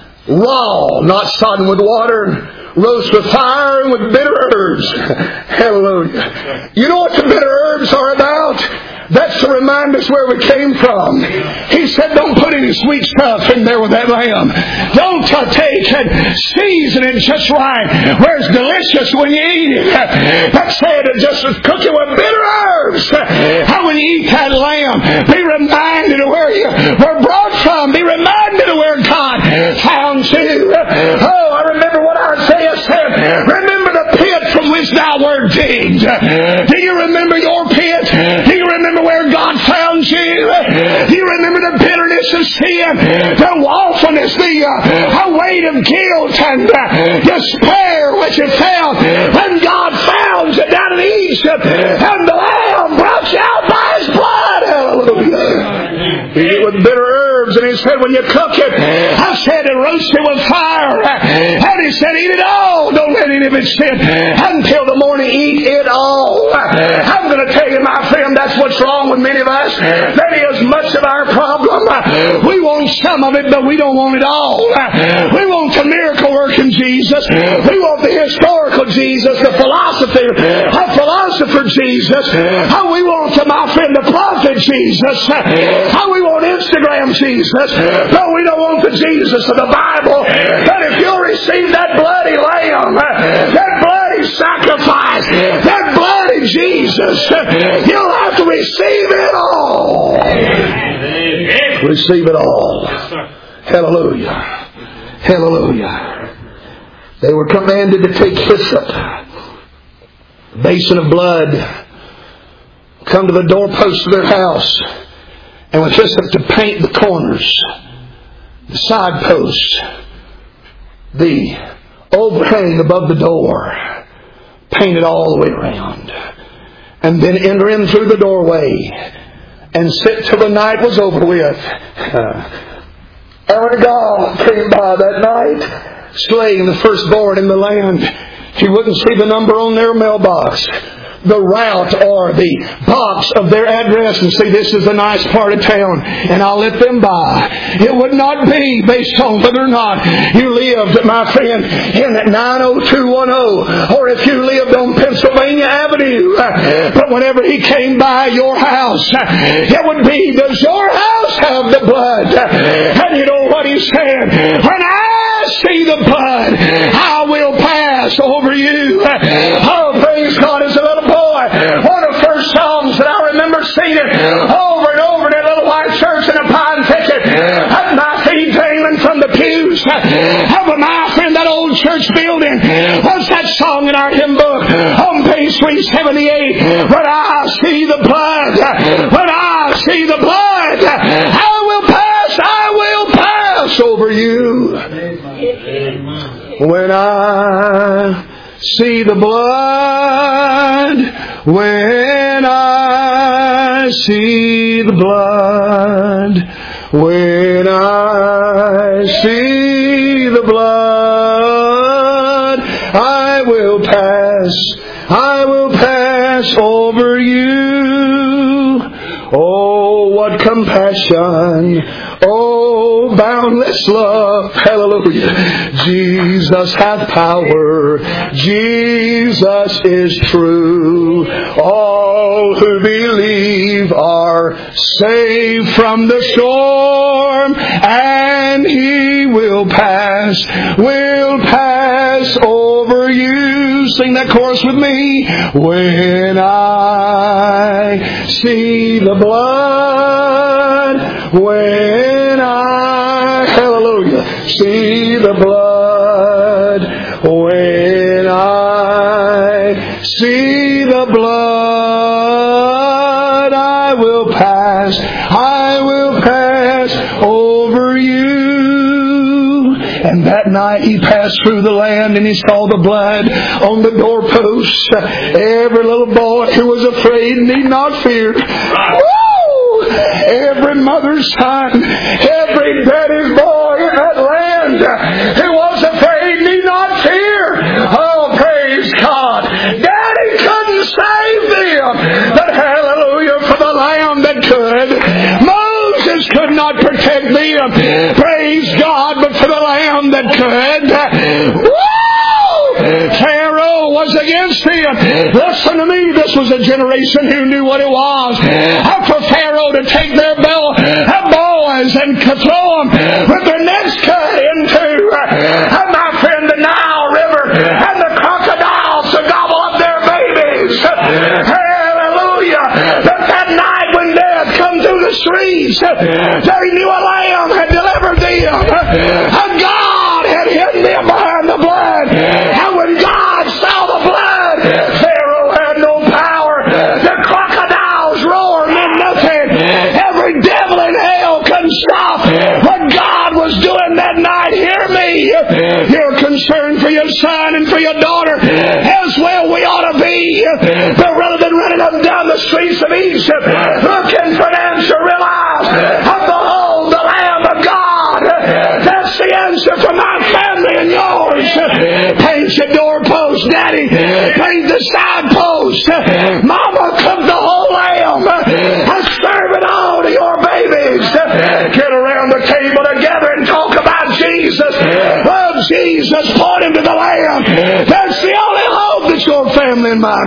Raw, not sodden with water. Roast with fire and with bitter herbs. Hallelujah. You know what the bitter herbs are about? That's to remind us where we came from. He said, don't put any sweet stuff in there with that lamb. Don't uh, take and season it just right, where it's delicious when you eat it. But said, just cook it with bitter herbs. How when you eat that lamb, be reminded of where you were brought from. Be reminded of where God found you. Oh, I remember what Isaiah said. Remember the pit from which thou wert digged. Do you remember your pit? Do you remember where God found you? Do you remember the bitterness of sin, the awfulness, the uh, weight of guilt and uh, despair which you felt when God found you down in Egypt and the Lamb brought you out by His blood? Hallelujah. Eat it with bitter herbs, and He said, when you cook it, I said, and roast it with fire. And He said, eat it all. Don't let any of it sit until the morning. Eat it all. I'm going to tell you, my friend, that's what's wrong with many of us. That is much of our problem. We want some of it, but we don't want it all. We want the miracle working Jesus. We want the historical Jesus, the philosophy, the philosopher Jesus. How we want, to, my friend, the prophet Jesus. How we want Instagram Jesus. But we don't want the Jesus of the Bible. But if you'll receive that bloody lamb, that bloody sacrifice, that bloody Jesus, you'll have to receive it all. Amen. Receive it all. Yes, hallelujah. Hallelujah. They were commanded to take hyssop, basin of blood, come to the doorpost of their house, and with hyssop to paint the corners, the side posts, the overhang above the door, paint it all the way around. And then enter in through the doorway and sit till the night was over with. Uh, and when God came by that night, slaying the firstborn in the land, He wouldn't see the number on their mailbox, the route or the box of their address, and say, this is a nice part of town, and I'll let them by. It would not be based on whether or not you lived, my friend, in nine oh two one oh, or if you lived on Pennsylvania Avenue. But whenever He came by your house, it would be, does your house have the blood? And you know what He said? When I see the blood, I will pass over you. Oh, praise God. As a little boy, one of the first songs that I remember singing over and over in that little white church in a pine thicket, at my feet dangling from the pews of my friend, that old church building. What's that song in our hymn book on page three seventy-eight? When I see the blood, when I see the blood, I will pass, I will pass over you. When I see the blood, when I see the blood, when I see the blood, I will pass, I will pass over you. Oh, what compassion! Oh, boundless love. Hallelujah. Jesus hath power. Jesus is true. All who believe are saved from the storm, and He will pass, will pass over you. Sing that chorus with me. When I see the blood, when I, hallelujah, see the blood, when I see the blood, And that night he passed through the land and he saw the blood on the doorposts. Every little boy who was afraid need not fear. Woo! Every mother's son, every daddy's boy in that land who was afraid need not fear. Oh, praise God. Daddy couldn't save them, but hallelujah for the Lamb that could. Moses could not protect them, praise God, but for the Lamb that could. Woo! Pharaoh was against him. Listen to me, this was a generation who knew what it was for Pharaoh to take their bell, boys and throw them with their necks cut into, uh, my friend, the Nile River, and the crocodiles to gobble up their babies. Hallelujah! But that night when death come through the streets, they knew a Lamb had delivered them. A God had hidden them behind the blood. And when God saw the blood, Pharaoh had no power. The crocodiles roared and nothing. Every devil in hell couldn't stop what God was doing that night. Hear me. You're concerned for your son and for your daughter as well we ought to be. But rather than running up and down the streets of Egypt looking for an answer, realize, behold, the Lamb of God. That's the answer for my family and yours. Paint your doorpost, Daddy. Paint the side post. Mama, cook the whole lamb. Serve it all to your babies. Get around the table together and talk about Jesus. Love Jesus. Point him to the Lamb. That's the only hope that your family and mine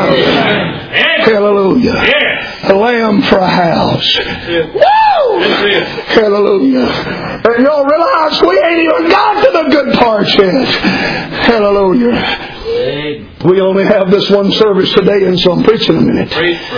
have. Hallelujah. A lamb for a house. Woo! Hallelujah. And y'all realize we ain't even got to the good part yet. Hallelujah. We only have this one service today, and so I'm preaching a minute.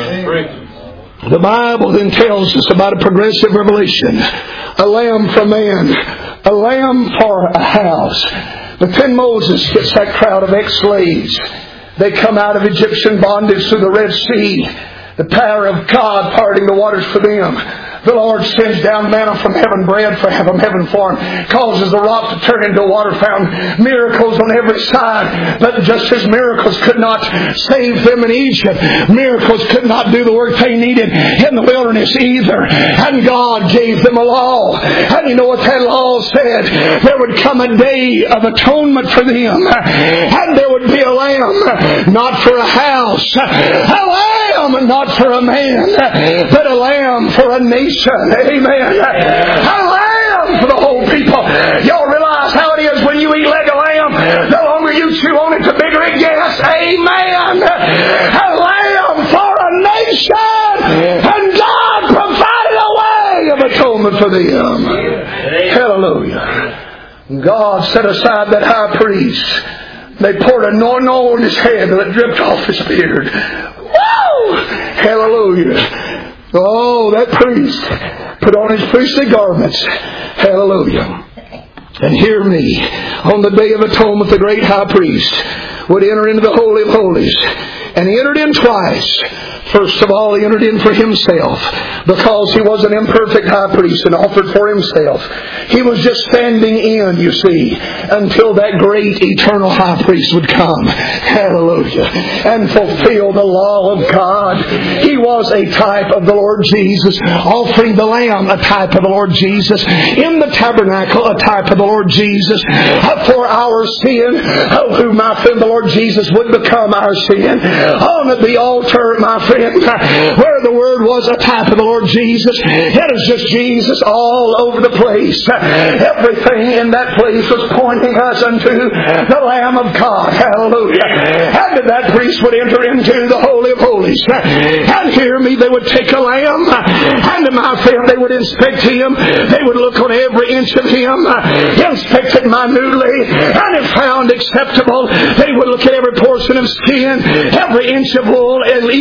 The Bible then tells us about a progressive revelation. A lamb for man. A lamb for a house. But then Moses gets that crowd of ex-slaves. They come out of Egyptian bondage through the Red Sea. The power of God parting the waters for them. The Lord sends down manna from heaven, bread from heaven for him, causes the rock to turn into a water fountain, miracles on every side. But just as miracles could not save them in Egypt, miracles could not do the work they needed in the wilderness either. And God gave them a law. And you know what that law said? There would come a day of atonement for them. And there would be a lamb, not for a house. A lamb, not for a man, but a lamb for a nation. Amen. A lamb for the whole people. Y'all realize how it is when you eat leg of lamb. The longer you chew on it, the bigger it gets. Amen. A lamb for a nation. And God provided a way of atonement for them. Hallelujah. God set aside that high priest. They poured anointing oil on his head and it dripped off his beard. Woo! Hallelujah. Oh, that priest put on his priestly garments. Hallelujah. And hear me. On the day of atonement, the great high priest would enter into the Holy of Holies. And he entered in twice. First of all, he entered in for himself because he was an imperfect high priest and offered for himself. He was just standing in, you see, until that great eternal high priest would come. Hallelujah. And fulfill the law of God. He was a type of the Lord Jesus, offering the lamb, a type of the Lord Jesus. In the tabernacle, a type of the Lord Jesus. For our sin, who, my friend, the Lord Jesus would become our sin. On the altar, my friend, where the Word was a type of the Lord Jesus. It is just Jesus all over the place. Everything in that place was pointing us unto the Lamb of God. Hallelujah. And that priest would enter into the Holy of Holies. And hear me, they would take a lamb, and my friend, they would inspect him. They would look on every inch of him, inspect it minutely, and if found acceptable, they would look at every portion of skin, every inch of wool, and even looking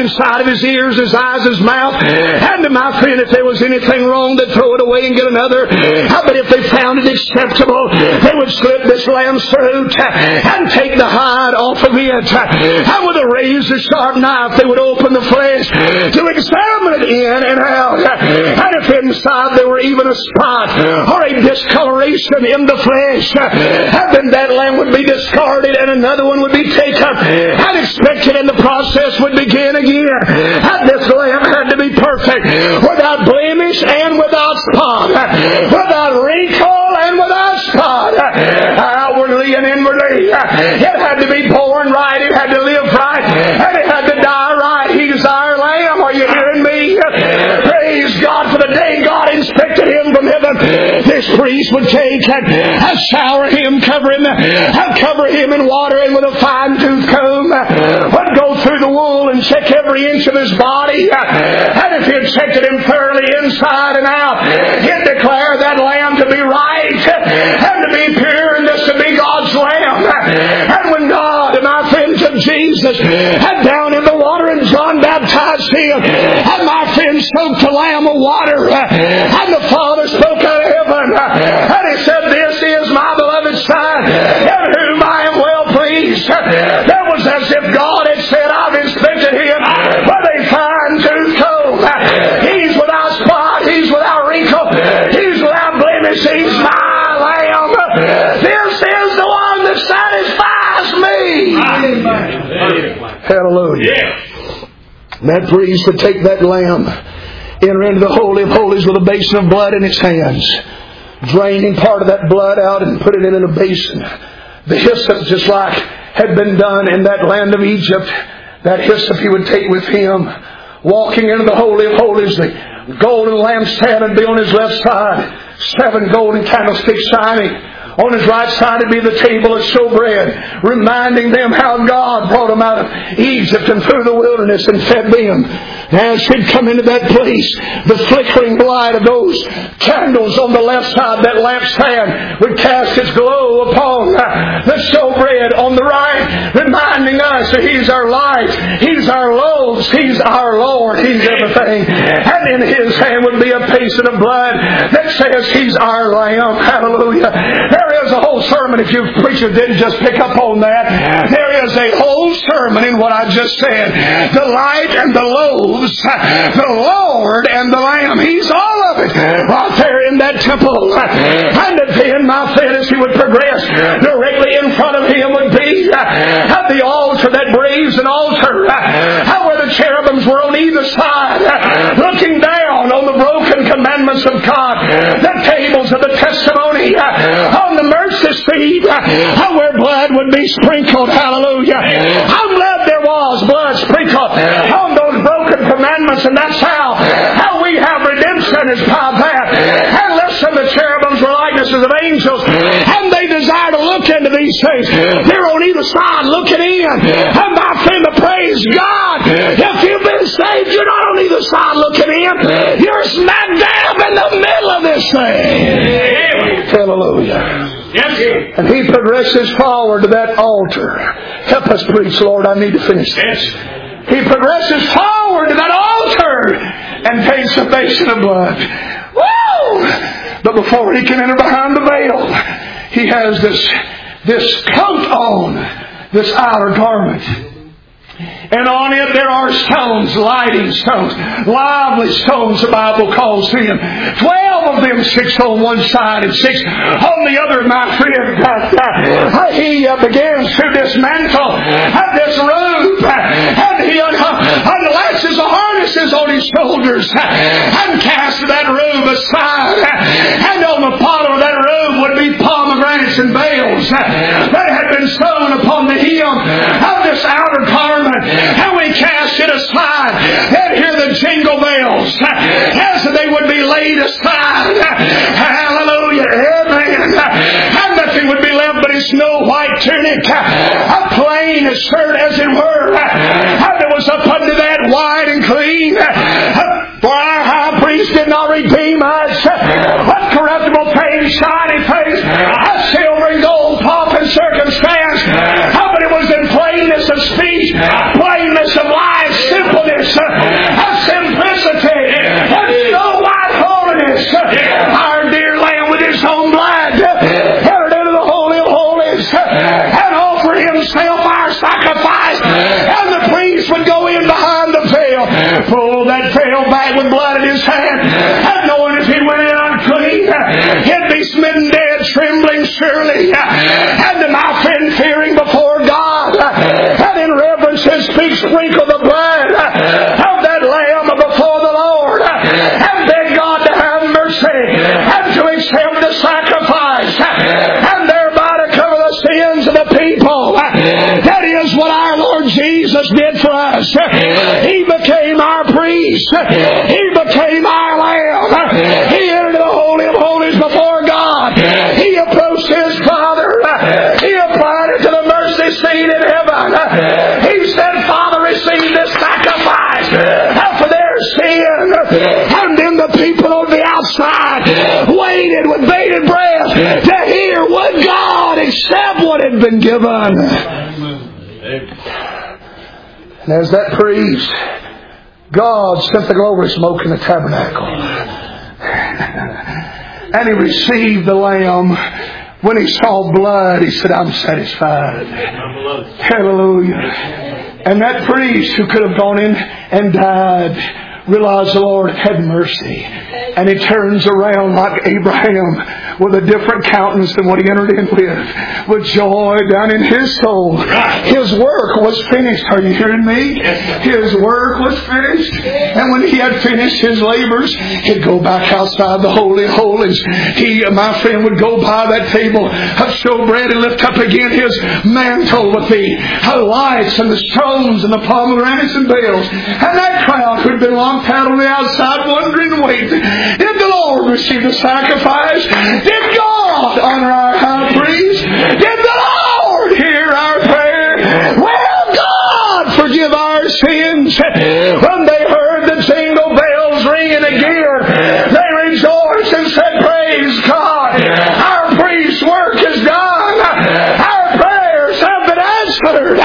inside of his ears, his eyes, his mouth. And my friend, if there was anything wrong, they'd throw it away and get another. But if they found it acceptable, they would slip this lamb's throat and take the hide off of it. And with a razor sharp knife, they would open the flesh to examine it in and out. And if inside there were even a spot or a discoloration in the flesh, then that lamb would be discarded and another one would be taken and expected, and the process would begin again. And this lamb had to be perfect, without blemish and without spot, without wrinkle and without spot, outwardly and inwardly. It had to be born right, it had to live right, and it had to die right. He's our lamb. Are you hearing me? Praise God for the day God inspected him from heaven. This priest would take and, and shower him, cover him, and cover him in water, and with a fine-tooth comb would go through the wool and check every inch of his body. And if he had checked him thoroughly inside and out, he'd declare that lamb to be right and to be pure and this to be God's lamb. And when God, my friend, took Jesus and down in the water and John baptized him, and my friend soaked the lamb with water, and the Father spoke out of heaven, and he said, "This is my beloved Son, in whom I am well pleased." That was as if God had said, "I've inspected him with a fine-tooth comb. He's without spot, he's without wrinkle, he's without blemish, he's my lamb. This is the one that satisfies me." Amen. Hallelujah. Yeah. That priest would take that lamb, enter into the Holy of Holies with a basin of blood in his hands, draining part of that blood out and put it in a basin. The hyssop, just like had been done in that land of Egypt, that hyssop he would take with him, walking into the Holy of Holies. The golden lampstand would be on his left side, seven golden candlesticks shining. On his right side would be the table of showbread, reminding them how God brought them out of Egypt and through the wilderness and fed them. As he'd come into that place, the flickering light of those candles on the left side, that lampstand, would cast its glow upon the showbread on the right, reminding us that He's our light, He's our loaves, He's our Lord, He's everything. And in His hand would be a basin of blood that says He's our Lamb. Hallelujah. There is a whole sermon, if you preacher didn't just pick up on that. There is a whole sermon in what I just said. The light and the loaves, the Lord and the Lamb. He's all of it right there in that temple. And then, my friend, as he would progress, directly in front of him would be at the altar, that brazen altar, where the cherubims were on either side, looking down on the broken commandments of God, the tables of the testimony, on the mercy seat, where blood would be sprinkled. Hallelujah. I'm glad there was blood sprinkled on those broken commandments, and that's how, how we have redemption is by that. And listen, the cherubims were likenesses of angels, and they desire to look into these things. They're on either side looking in. And my friend, to praise God, if you've been saved, you're not on either side looking in. You're smack dab in the middle of this thing. Hallelujah. Yes. And he progresses forward to that altar. Help us preach, Lord. I need to finish this. He progresses forward to that altar and takes a basin of blood. Woo! But before he can enter behind the veil, he has this, this coat on, this outer garment. And on it there are stones, lighting stones, lively stones the Bible calls them. Twelve of them, six on one side and six on the other, my friend. Uh, he uh, begins to dismantle uh, this robe, uh, and he un- unlashes the harnesses on his shoulders uh, and casts that robe aside. Uh, and on the bottom of that robe would be pomegranates and veils uh, that had been sewn upon the hem of this outer garment. And we cast it aside and hear the jingle bells as they would be laid aside. Hallelujah. Amen. And nothing would be left but his snow white tunic, a plain shirt as it were. And it was up under that white and clean. For our high priest did not redeem us with corruptible things, shiny face, a silver and gold pomp and circumstance. But it was in plainness of speech, plainness of life, simpleness, mercy. And to my friend fearing before God, and in reverence his speech, sprinkle the blood of that lamb before the Lord, and beg God to have mercy, and to accept the sacrifice, and thereby to cover the sins of the people. That is what our Lord Jesus did for us. He became our priest. He became our lamb. He entered the Holy of Holies before God. He approached his Father. He applied it to the mercy seat in heaven. He said, Father, receive this sacrifice for their sin. And then the people on the outside waited with bated breath to hear would God accept what had been given. And as that priest, God sent the glory smoke in the tabernacle. And he received the lamb. When he saw blood, he said, I'm satisfied. Hallelujah. And that priest who could have gone in and died realized the Lord had mercy. And he turns around like Abraham with a different countenance than what he entered in with. With joy down in his soul. His work was finished. Are you hearing me? His work was finished. And when he had finished his labors, he'd go back outside the Holy of Holies. He, my friend, would go by that table of showbread and lift up again his mantle with the lights and the stones and the pomegranates and bells. And that crowd who'd been long out on the outside wondering and waiting. Did the Lord receive the sacrifice? Did God honor our high priest? Did the Lord hear our prayer? Will God forgive our sins? When they heard the jingle bells ringing again, they rejoiced and said, praise God. Our priest's work is done. Our prayers have been answered.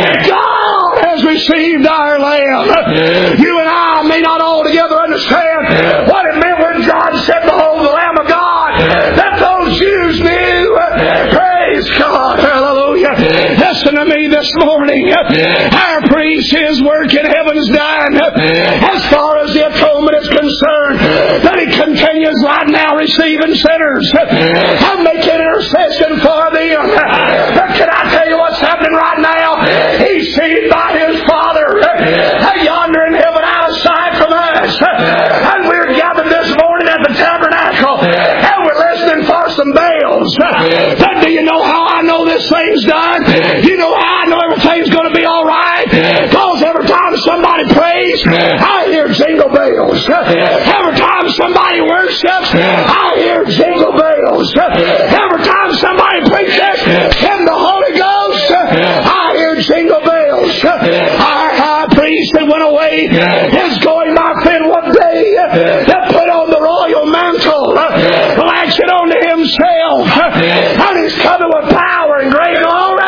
God has received our lamb. You and I may not altogether understand what it meant when John said, behold the Lamb of God, that those Jews knew. Praise God. Hallelujah. Listen to me this morning. Our priest, his work in heaven's done. As far as the atonement is concerned, that he continues right now receiving sinners and making intercession for them. But can I tell you what's happening right now? He's seen by his Father yonder in heaven out of sight from us. And we're gathered this morning at the tabernacle and we're listening for some bells. But do you know how I know this thing's done? You know how I know everything's going to be all right? Because every time somebody prays, I hear jingle bells. Every time somebody worships, I hear jingle bells. Every time somebody preaches in the Holy Ghost, I hear jingle bells. Our high priest that went away is going, my friend, one day to put on the royal mantle, lash it onto himself, and he's coming with power and great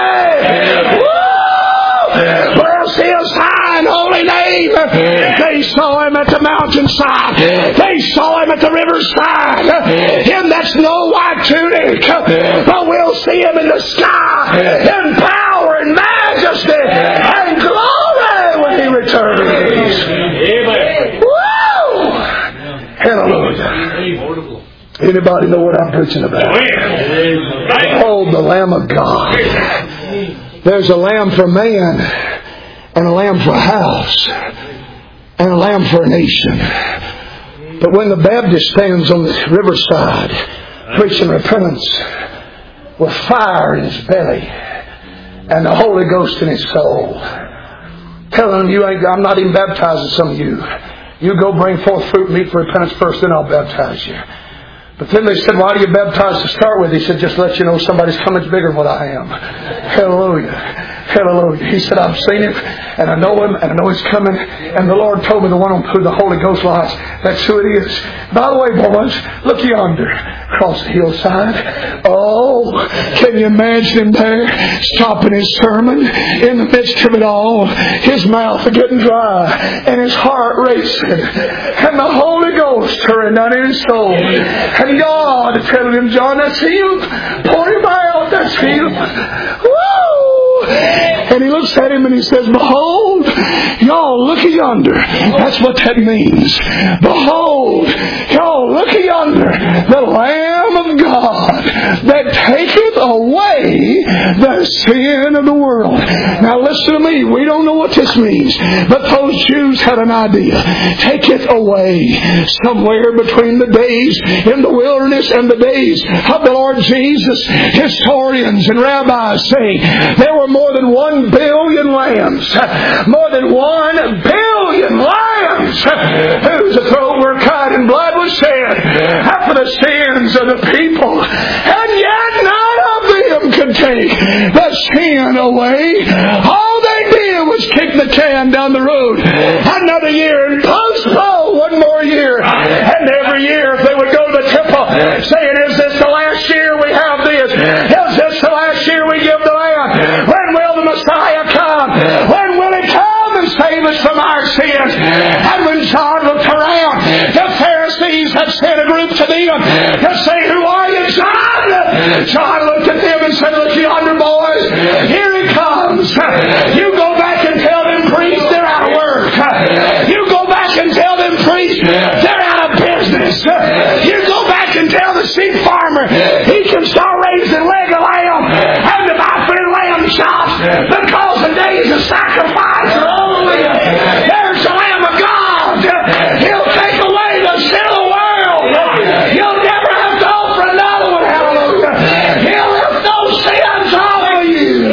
glory. Woo! Bless his high and holy name. They saw him at the mountainside. They saw him at the riverside. Him that snow white tunic. But we'll see him in the sky in power and majesty and glory when he returns. Amen. Woo! Hallelujah. Anybody know what I'm preaching about? Behold the Lamb of God. There's a lamb for man, and a lamb for a house, and a lamb for a nation. But when the Baptist stands on the riverside preaching repentance with fire in his belly and the Holy Ghost in his soul, telling you, I'm not even baptizing some of you. You go bring forth fruit meet for repentance first, then I'll baptize you. But then they said, why do you baptize to start with? He said, just let you know somebody's coming bigger than what I am. Hallelujah. Hallelujah. He said, I've seen him, and I know him, and I know he's coming. And the Lord told me the one on who the Holy Ghost lies. That's who it is. By the way, boys, look yonder, across the hillside. Oh, can you imagine him there, stopping his sermon in the midst of it all, his mouth getting dry, and his heart racing, and the Holy Ghost stirring down in his soul, and God telling him, John, that's him. Pour him out. That's him. Woo! And he looks at him and he says, behold, y'all look yonder. That's what that means. Behold, y'all look yonder. The Lamb of God.
that taketh away the sin of the world. Now listen to me. We don't know what this means, but those Jews had an idea. Taketh away. Somewhere between the days in the wilderness and the days of the Lord Jesus, historians and rabbis say there were more than one billion lambs. More than one billion lambs whose throat were cut and blood was shed for the sins of the people. And yet none of them could take the sin away. All they did was kick the can down the road another year and postpone one more year. And every year if they would go to the temple saying, is this the last year we have this? Is this the last year we give the land? When will the Messiah come? When will He come and save us from our sins? And when John looked around, the Pharisees had sent a group to them to say, who are you, John? John looked at them and said, look yonder, boys, here He comes. You go back and tell them priests they're out of work. You go back and tell them priests they're out of business. You go back and tell the sheep farmer he can start raising leg of lamb and to buy for lamb chops because the days of sacrifice are over. There's the Lamb of God. He'll take away the sin of the world. You'll never have to offer another one. Hallelujah. He'll lift those sins off of you.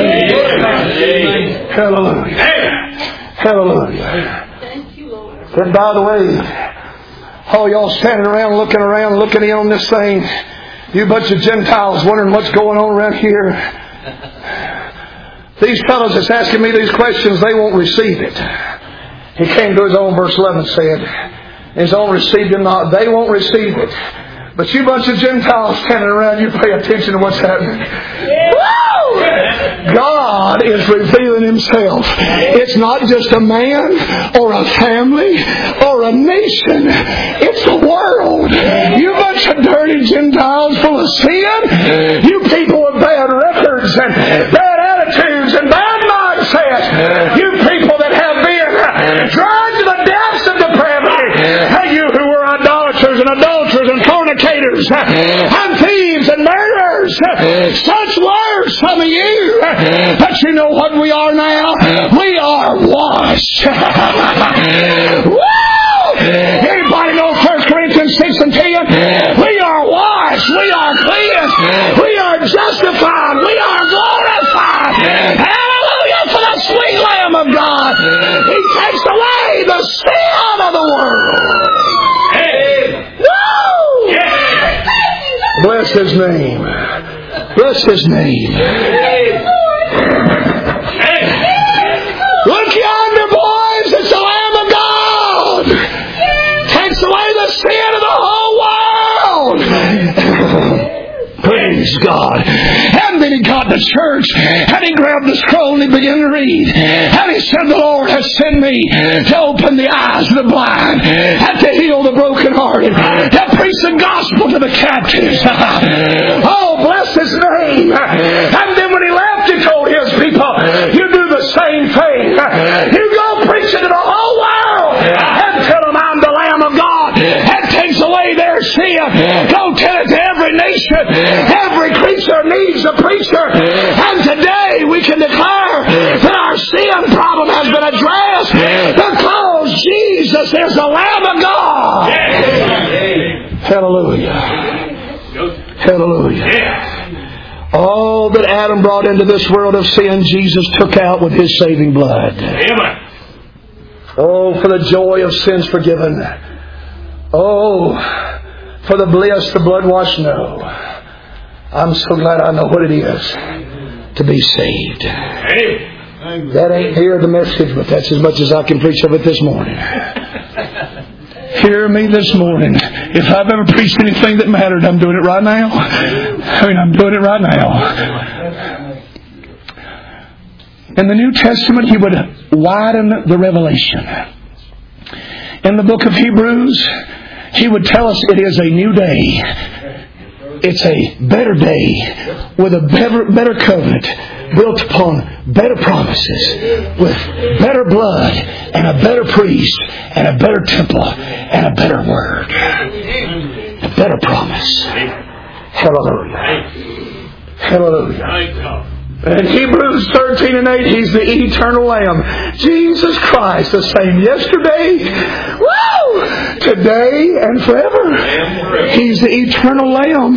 Hallelujah. Hallelujah.
Thank you, Lord.
And by the way, all y'all standing around, looking around, looking in on this thing, you bunch of Gentiles wondering what's going on around here. These fellows that's asking me these questions, they won't receive it. He came to His own, verse eleven said, His own received Him not. They won't receive it. But you bunch of Gentiles standing around, you pay attention to what's happening. Woo! God is revealing Himself. It's not just a man or a family or a nation. It's the world. You bunch of dirty Gentiles full of sin. You people with bad records and bad attitudes and bad mindsets. You people that have been drawn to the depths of depravity. Hey, you who were idolaters and adulterers and fornicators and thieves and murderers. Such words, some of you. But you know what we are now? We are washed. Woo! Anybody know First Corinthians six and ten? We are washed. We are cleansed. We are justified. We are glorified. Hallelujah for the sweet Lamb of God. He takes away the sin of the world. Woo! Bless His name. Bless His name. Look yonder, boys. It's the Lamb of God. Takes away the sin of the whole world. Praise God. And then He got to church and He grabbed the scroll and He began to read. And He said, the Lord has sent me to open the eyes of the blind and to heal the brokenhearted, to preach the gospel to the captives. Oh, bless His name. And then when He left, He told His people, you do the same thing. You go preach it to the whole world and tell them I'm the Lamb of God that takes away their sin. Go tell it to every nation. Every creature needs a preacher. And today we can declare that our sin problem has been addressed because Jesus is the Lamb of God. Hallelujah. Hallelujah. All that Adam brought into this world of sin, Jesus took out with His saving blood. Oh, for the joy of sins forgiven. Oh, for the bliss the blood-washed know. I'm so glad I know what it is to be saved. That ain't here the message, but that's as much as I can preach of it this morning. Hear me this morning. If I've ever preached anything that mattered, I'm doing it right now. I mean, I'm doing it right now. In the New Testament, He would widen the revelation. In the book of Hebrews, He would tell us it is a new day. It's a better day with a better, better covenant built upon better promises with better blood and a better priest and a better temple and a better word. A better promise. Hallelujah. Hallelujah.
Thank God.
In Hebrews thirteen and eight, He's the eternal Lamb. Jesus Christ, the same yesterday, woo, today, and forever. He's the eternal Lamb.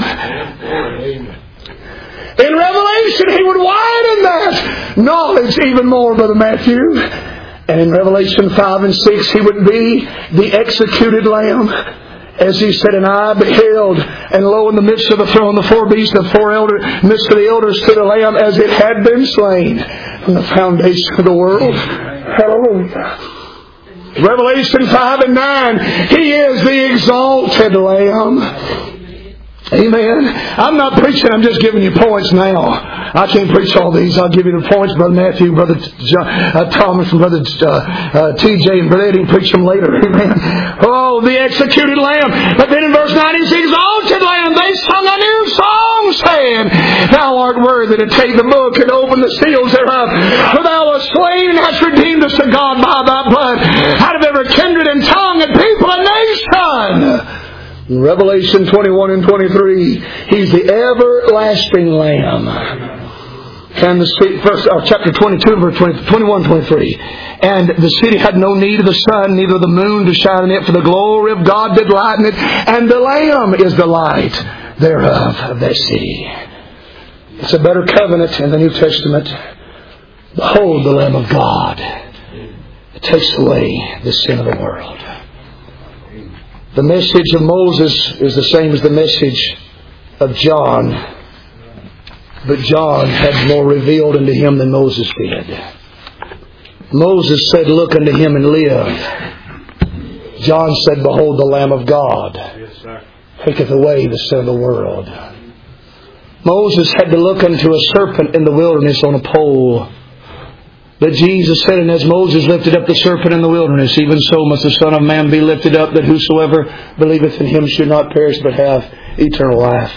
In Revelation, He would widen that knowledge even more, Brother Matthew. And in Revelation five and six, He would be the executed Lamb. As He said, and I beheld, and lo, in the midst of the throne, the four beasts, the four elders, midst of the elders stood a Lamb as it had been slain from the foundation of the world. Hallelujah. Revelation five and nine, He is the exalted Lamb. Amen. I'm not preaching, I'm just giving you points now. I can't preach all these. I'll give you the points, Brother Matthew, Brother John, uh, Thomas, and Brother uh, uh, T J, and Brother Eddie can preach them later. Amen. Oh, the executed Lamb. But then in verse nine, He's the exalted Lamb. They sung a new song, saying, Thou art worthy to take the book and open the seals thereof. For Thou wast slain and hast redeemed us to God by Thy blood, out of every kindred and tongue and people and nation. In Revelation twenty-one and twenty-three, He's the everlasting Lamb. And the city, first, oh, chapter twenty-two, verse twenty, twenty-one, twenty-three. And the city had no need of the sun, neither the moon to shine in it, for the glory of God did lighten it, and the Lamb is the light thereof, of that city. It's a better covenant in the New Testament. Behold the Lamb of God. It takes away the sin of the world. The message of Moses is the same as the message of John. But John had more revealed unto him than Moses did. Moses said, Look unto Him and live. John said, Behold the Lamb of God.
Yes, sir.
Taketh away the sin of the world. Moses had to look unto a serpent in the wilderness on a pole. But Jesus said, And as Moses lifted up the serpent in the wilderness, even so must the Son of Man be lifted up, that whosoever believeth in Him should not perish, but have eternal life.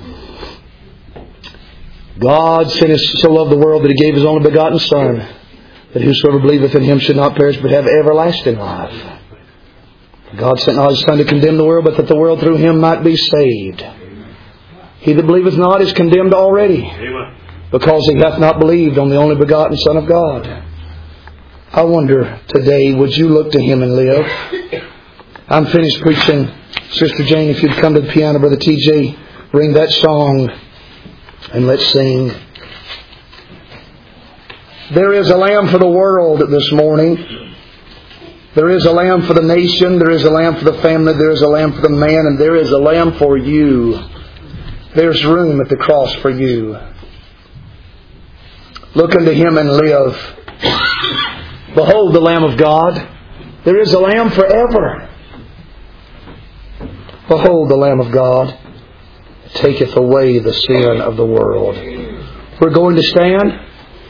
God sent His, so loved the world that He gave His only begotten Son, that whosoever believeth in Him should not perish, but have everlasting life. God sent not His Son to condemn the world, but that the world through Him might be saved. He that believeth not is condemned already, because he hath not believed on the only begotten Son of God. I wonder today, would you look to Him and live? I'm finished preaching. Sister Jane, if you'd come to the piano, Brother T J, bring that song and let's sing. There is a Lamb for the world this morning. There is a Lamb for the nation. There is a Lamb for the family. There is a Lamb for the man. And there is a Lamb for you. There's room at the cross for you. Look unto Him and live. Behold the Lamb of God. There is a Lamb forever. Behold the Lamb of God. Taketh away the sin of the world. We're going to stand.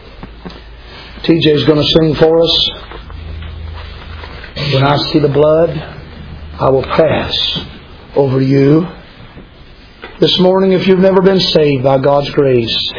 T J is going to sing for us. When I see the blood, I will pass over you. This morning, if you've never been saved by God's grace,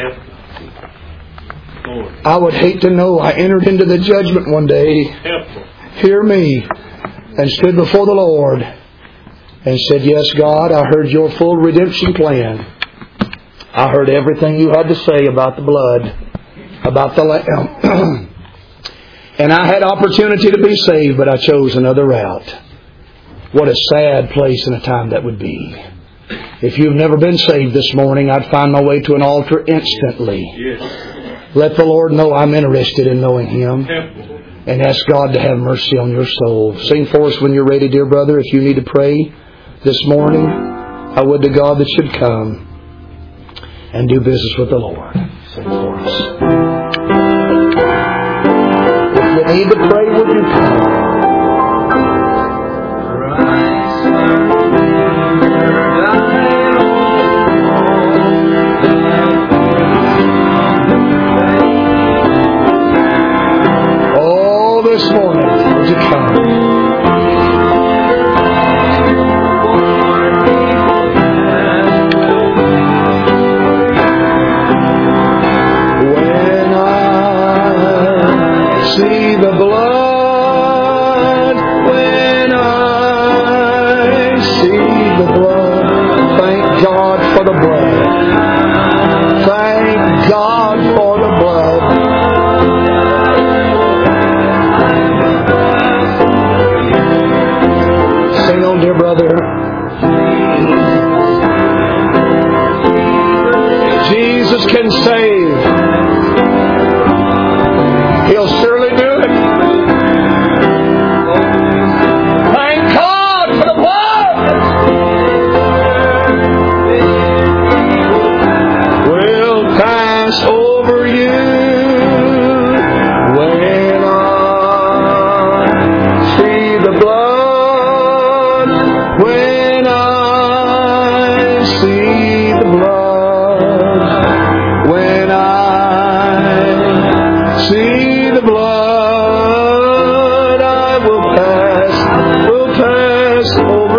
I would hate to know I entered into the judgment one day, hear me, and stood before the Lord and said, Yes, God, I heard your full redemption plan. I heard everything you had to say about the blood, about the Lamb. And I had opportunity to be saved, but I chose another route. What a sad place and a time that would be. If you've never been saved this morning, I'd find my way to an altar instantly. Yes. Let the Lord know I'm interested in knowing Him. And ask God to have mercy on your soul. Sing for us when you're ready, dear brother. If you need to pray this morning, I would to God that should come and do business with the Lord. Sing for us. If you need to pray, would you come? This morning, would you come? When I see the blood
blood. Sing on, dear brother. Jesus can save. He'll surely do it. Thank God for the blood. Will pass over you when I see the blood. When I see the blood. When I see the blood, I will pass, will pass over